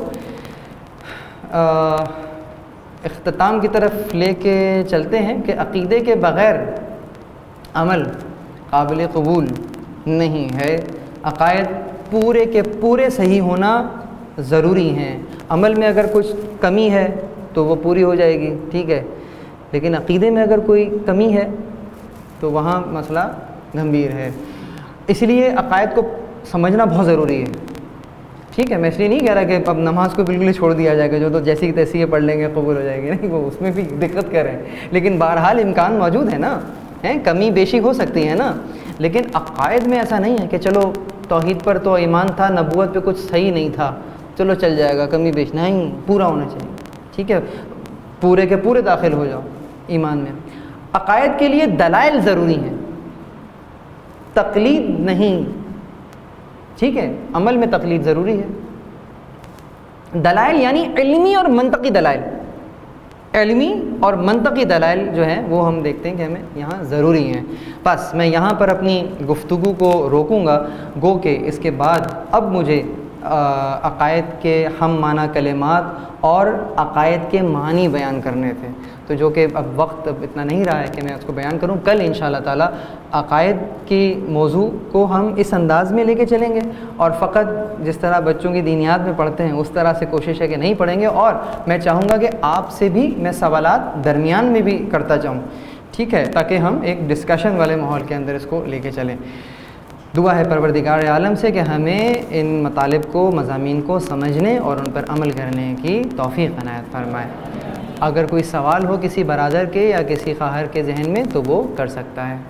اختتام کی طرف لے کے چلتے ہیں کہ عقیدے کے بغیر عمل قابل قبول نہیں ہے. عقائد پورے کے پورے صحیح ہونا ضروری ہیں. عمل میں اگر کچھ کمی ہے تو وہ پوری ہو جائے گی, ٹھیک ہے, لیکن عقیدے میں اگر کوئی کمی ہے تو وہاں مسئلہ گمبھیر ہے. اس لیے عقائد کو سمجھنا بہت ضروری ہے. ٹھیک ہے, میں اس لیے نہیں کہہ رہا کہ اب نماز کو بالکل ہی چھوڑ دیا جائے گا, جو تو جیسی کی تیسی پڑھ لیں گے قبول ہو جائے گی, نہیں, وہ اس میں بھی دقت کریں. لیکن بہرحال امکان موجود ہے نا, کمی بیشی ہو سکتی ہے نا. لیکن عقائد میں ایسا نہیں ہے کہ چلو توحید پر تو ایمان تھا, نبوت پہ کچھ صحیح نہیں تھا, چلو چل جائے گا, کمی بیش نہیں, پورا ہونا چاہیے. ٹھیک ہے, پورے کے پورے داخل ہو جاؤ ایمان میں. عقائد کے لیے دلائل ضروری ہیں, تقلید نہیں. ٹھیک ہے, عمل میں تقلید ضروری ہے. دلائل یعنی علمی اور منطقی دلائل, علمی اور منطقی دلائل جو ہیں وہ ہم دیکھتے ہیں کہ ہمیں یہاں ضروری ہیں. بس میں یہاں پر اپنی گفتگو کو روکوں گا, گو کہ اس کے بعد اب مجھے عقائد کے ہم معنی کلمات اور عقائد کے معنی بیان کرنے تھے, تو جو کہ اب وقت اب اتنا نہیں رہا ہے کہ میں اس کو بیان کروں. کل انشاءاللہ تعالی عقائد کی موضوع کو ہم اس انداز میں لے کے چلیں گے, اور فقط جس طرح بچوں کی دینیات میں پڑھتے ہیں اس طرح سے کوشش ہے کہ نہیں پڑھیں گے. اور میں چاہوں گا کہ آپ سے بھی میں سوالات درمیان میں بھی کرتا جاؤں, ٹھیک ہے, تاکہ ہم ایک ڈسکشن والے ماحول کے اندر اس کو لے کے چلیں. دعا ہے پروردگار عالم سے کہ ہمیں ان مطالب کو, مضامین کو سمجھنے اور ان پر عمل کرنے کی توفیق عنایت فرمائے. اگر کوئی سوال ہو کسی برادر کے یا کسی خواہر کے ذہن میں تو وہ کر سکتا ہے.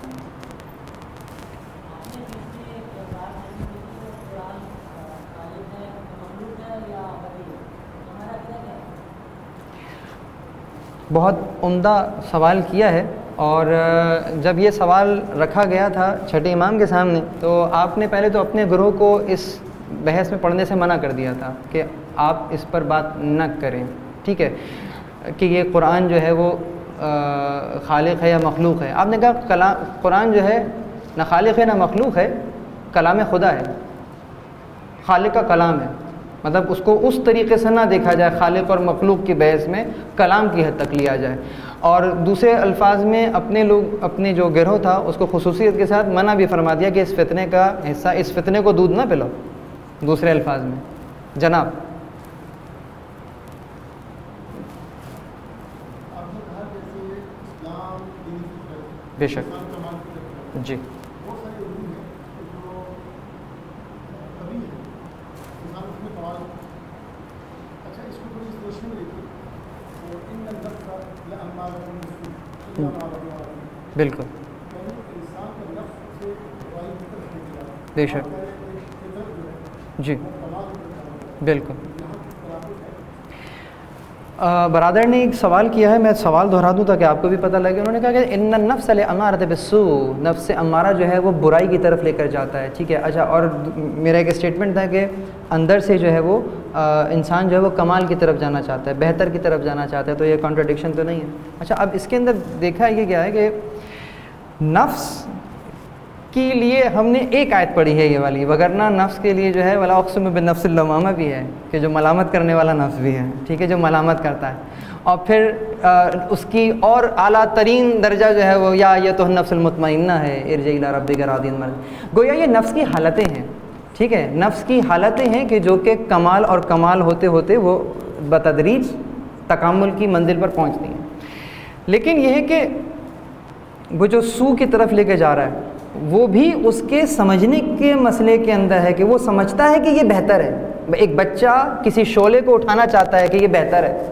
بہت عمدہ سوال کیا ہے, اور جب یہ سوال رکھا گیا تھا چھٹے امام کے سامنے تو آپ نے پہلے تو اپنے گروہ کو اس بحث میں پڑھنے سے منع کر دیا تھا کہ آپ اس پر بات نہ کریں. ٹھیک ہے, کہ یہ قرآن جو ہے وہ خالق ہے یا مخلوق ہے. آپ نے کہا قرآن جو ہے نہ خالق ہے نہ مخلوق ہے, کلام خدا ہے, خالق کا کلام ہے. مطلب اس کو اس طریقے سے نہ دیکھا جائے خالق اور مخلوق کی بحث میں, کلام کی حد تک لیا جائے. اور دوسرے الفاظ میں اپنے جو گروہ تھا اس کو خصوصیت کے ساتھ منع بھی فرما دیا کہ اس فتنے کا حصہ, اس فتنے کو دودھ نہ پلاؤ. دوسرے الفاظ میں جناب بے شک جی بالکل بے شک جی بالکل. برادر نے ایک سوال کیا ہے, میں سوال دہرا دوں تاکہ آپ کو بھی پتہ لگے. انہوں نے کہا کہ ان النفس لامارۃ بالسوء, نفس امارہ جو ہے وہ برائی کی طرف لے کر جاتا ہے. ٹھیک ہے, اچھا, اور میرا ایک اسٹیٹمنٹ تھا کہ اندر سے جو ہے وہ انسان جو ہے وہ کمال کی طرف جانا چاہتا ہے, بہتر کی طرف جانا چاہتا ہے, تو یہ کانٹرڈکشن تو نہیں ہے. اچھا, اب اس کے اندر دیکھا یہ کیا ہے کہ نفس کے لیے ہم نے ایک آیت پڑھی ہے یہ والی، وگرنہ نفس کے لیے جو ہے ولا اقسم بالنفس اللوامہ بھی ہے کہ جو ملامت کرنے والا نفس بھی ہے، ٹھیک ہے، جو ملامت کرتا ہے. اور پھر اس کی اور اعلیٰ ترین درجہ جو ہے وہ یا ایتھا النفس المطمئنہ ہے، ارجعی الی ربک راضیہ مرضیہ. گویا یہ نفس کی حالتیں ہیں، ٹھیک ہے، نفس کی حالتیں ہیں کہ جو کہ کمال اور کمال ہوتے ہوتے وہ بتدریج تکامل کی منزل پر پہنچتی ہیں. لیکن یہ ہے کہ وہ جو سو کی طرف لے کے جا رہا ہے وہ بھی اس کے سمجھنے کے مسئلے کے اندر ہے کہ وہ سمجھتا ہے کہ یہ بہتر ہے. ایک بچہ کسی شعلے کو اٹھانا چاہتا ہے کہ یہ بہتر ہے،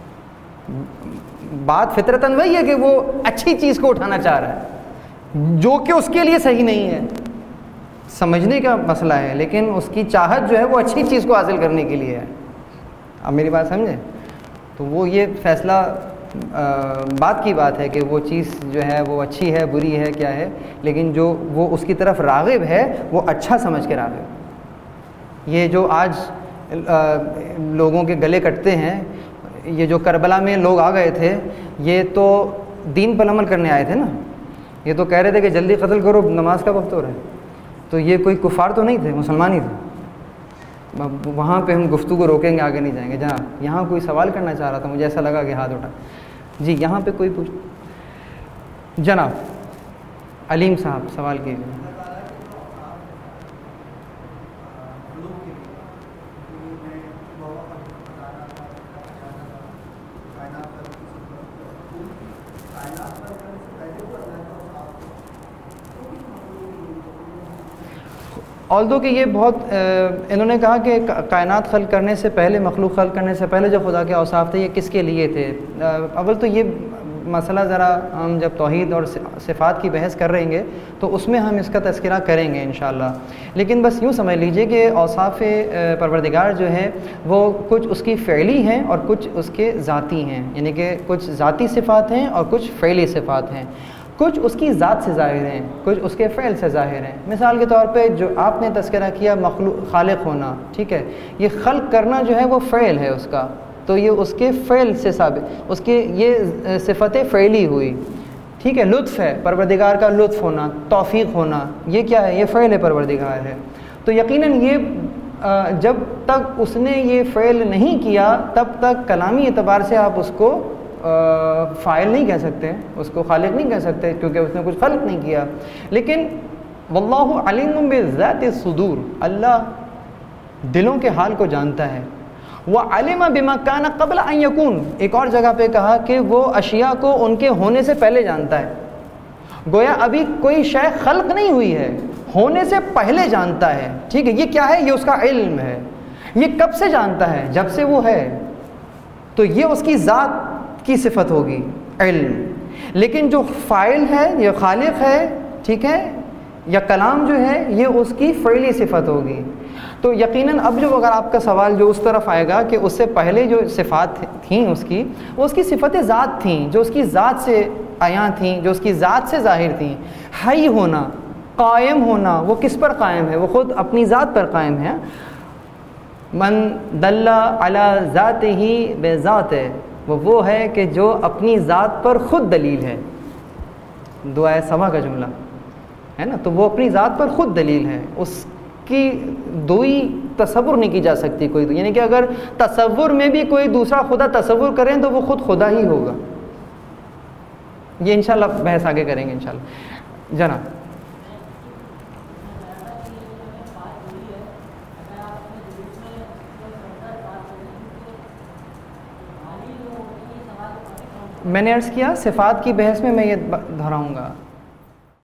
بات فطرتاً وہی ہے کہ وہ اچھی چیز کو اٹھانا چاہ رہا ہے جو کہ اس کے لیے صحیح نہیں ہے. سمجھنے کا مسئلہ ہے، لیکن اس کی چاہت جو ہے وہ اچھی چیز کو حاصل کرنے کے لیے ہے. اب میری بات سمجھیں؟ تو وہ یہ فیصلہ بات کی بات ہے کہ وہ چیز جو ہے وہ اچھی ہے بری ہے کیا ہے، لیکن جو وہ اس کی طرف راغب ہے وہ اچھا سمجھ کے راغب. یہ جو آج لوگوں کے گلے کٹتے ہیں، یہ جو کربلا میں لوگ آ گئے تھے یہ تو دین پر عمل کرنے آئے تھے نا، یہ تو کہہ رہے تھے کہ جلدی قتل کرو نماز کا وقت ہو رہا ہے. تو یہ کوئی کفار تو نہیں تھے، مسلمان ہی تھے. وہاں پہ ہم گفتگو روکیں گے، آگے نہیں جائیں گے. جناب یہاں کوئی سوال کرنا چاہ رہا تھا، مجھے ایسا لگا کہ ہاتھ اٹھا. جی یہاں پہ کوئی پوچھ. جناب علیم صاحب سوال کیجیے. آلدو کہ یہ بہت انہوں نے کہا کہ کائنات خلق کرنے سے پہلے، مخلوق خلق کرنے سے پہلے جو خدا کے اوصاف تھے یہ کس کے لیے تھے. اول تو یہ مسئلہ ذرا ہم جب توحید اور صفات کی بحث کر رہیں گے تو اس میں ہم اس کا تذکرہ کریں گے انشاءاللہ. لیکن بس یوں سمجھ لیجئے کہ اوصاف پروردگار جو ہے وہ کچھ اس کی فعلی ہیں اور کچھ اس کے ذاتی ہیں، یعنی کہ کچھ ذاتی صفات ہیں اور کچھ فعلی صفات ہیں. کچھ اس کی ذات سے ظاہر ہیں، کچھ اس کے فعل سے ظاہر ہیں. مثال کے طور پہ جو آپ نے تذکرہ کیا خالق ہونا، ٹھیک ہے، یہ خلق کرنا جو ہے وہ فعل ہے اس کا، تو یہ اس کے فعل سے ثابت، اس کے یہ صفت فعلی ہوئی. ٹھیک ہے، لطف ہے پروردگار کا، لطف ہونا، توفیق ہونا، یہ کیا ہے؟ یہ فعل پروردگار ہے. تو یقیناً یہ جب تک اس نے یہ فعل نہیں کیا تب تک کلامی اعتبار سے آپ اس کو فاعل نہیں کہہ سکتے، اس کو خالق نہیں کہہ سکتے، کیونکہ اس نے کچھ خلق نہیں کیا. لیکن واللہ علیم بذات الصدور، اللہ دلوں کے حال کو جانتا ہے. وعلم بما کان قبل ان یکون، ایک اور جگہ پہ کہا کہ وہ اشیاء کو ان کے ہونے سے پہلے جانتا ہے. گویا ابھی کوئی شے خلق نہیں ہوئی ہے، ہونے سے پہلے جانتا ہے. ٹھیک ہے، یہ کیا ہے؟ یہ اس کا علم ہے. یہ کب سے جانتا ہے؟ جب سے وہ ہے. تو یہ اس کی ذات کی صفت ہوگی، علم. لیکن جو فاعل ہے، یہ خالق ہے، ٹھیک ہے، یا کلام جو ہے یہ اس کی فعلی صفت ہوگی. تو یقیناً اب جو اگر آپ کا سوال جو اس طرف آئے گا کہ اس سے پہلے جو صفات تھیں اس کی، وہ اس کی صفت ذات تھیں، جو اس کی ذات سے عیاں تھیں، جو اس کی ذات سے ظاہر تھیں. حی ہونا، قائم ہونا، وہ کس پر قائم ہے؟ وہ خود اپنی ذات پر قائم ہے. من دل علی ذاتہ بذاتہ، وہ ہے کہ جو اپنی ذات پر خود دلیل ہے. دعائے سبا کا جملہ ہے نا، تو وہ اپنی ذات پر خود دلیل ہے. اس کی دوئی تصور نہیں کی جا سکتی کوئی، یعنی کہ اگر تصور میں بھی کوئی دوسرا خدا تصور کریں تو وہ خود خدا ہی ہوگا. یہ انشاءاللہ بحث آگے کریں گے انشاءاللہ. جناب میں نے عرض کیا صفات کی بحث میں میں یہ دہراؤں گا.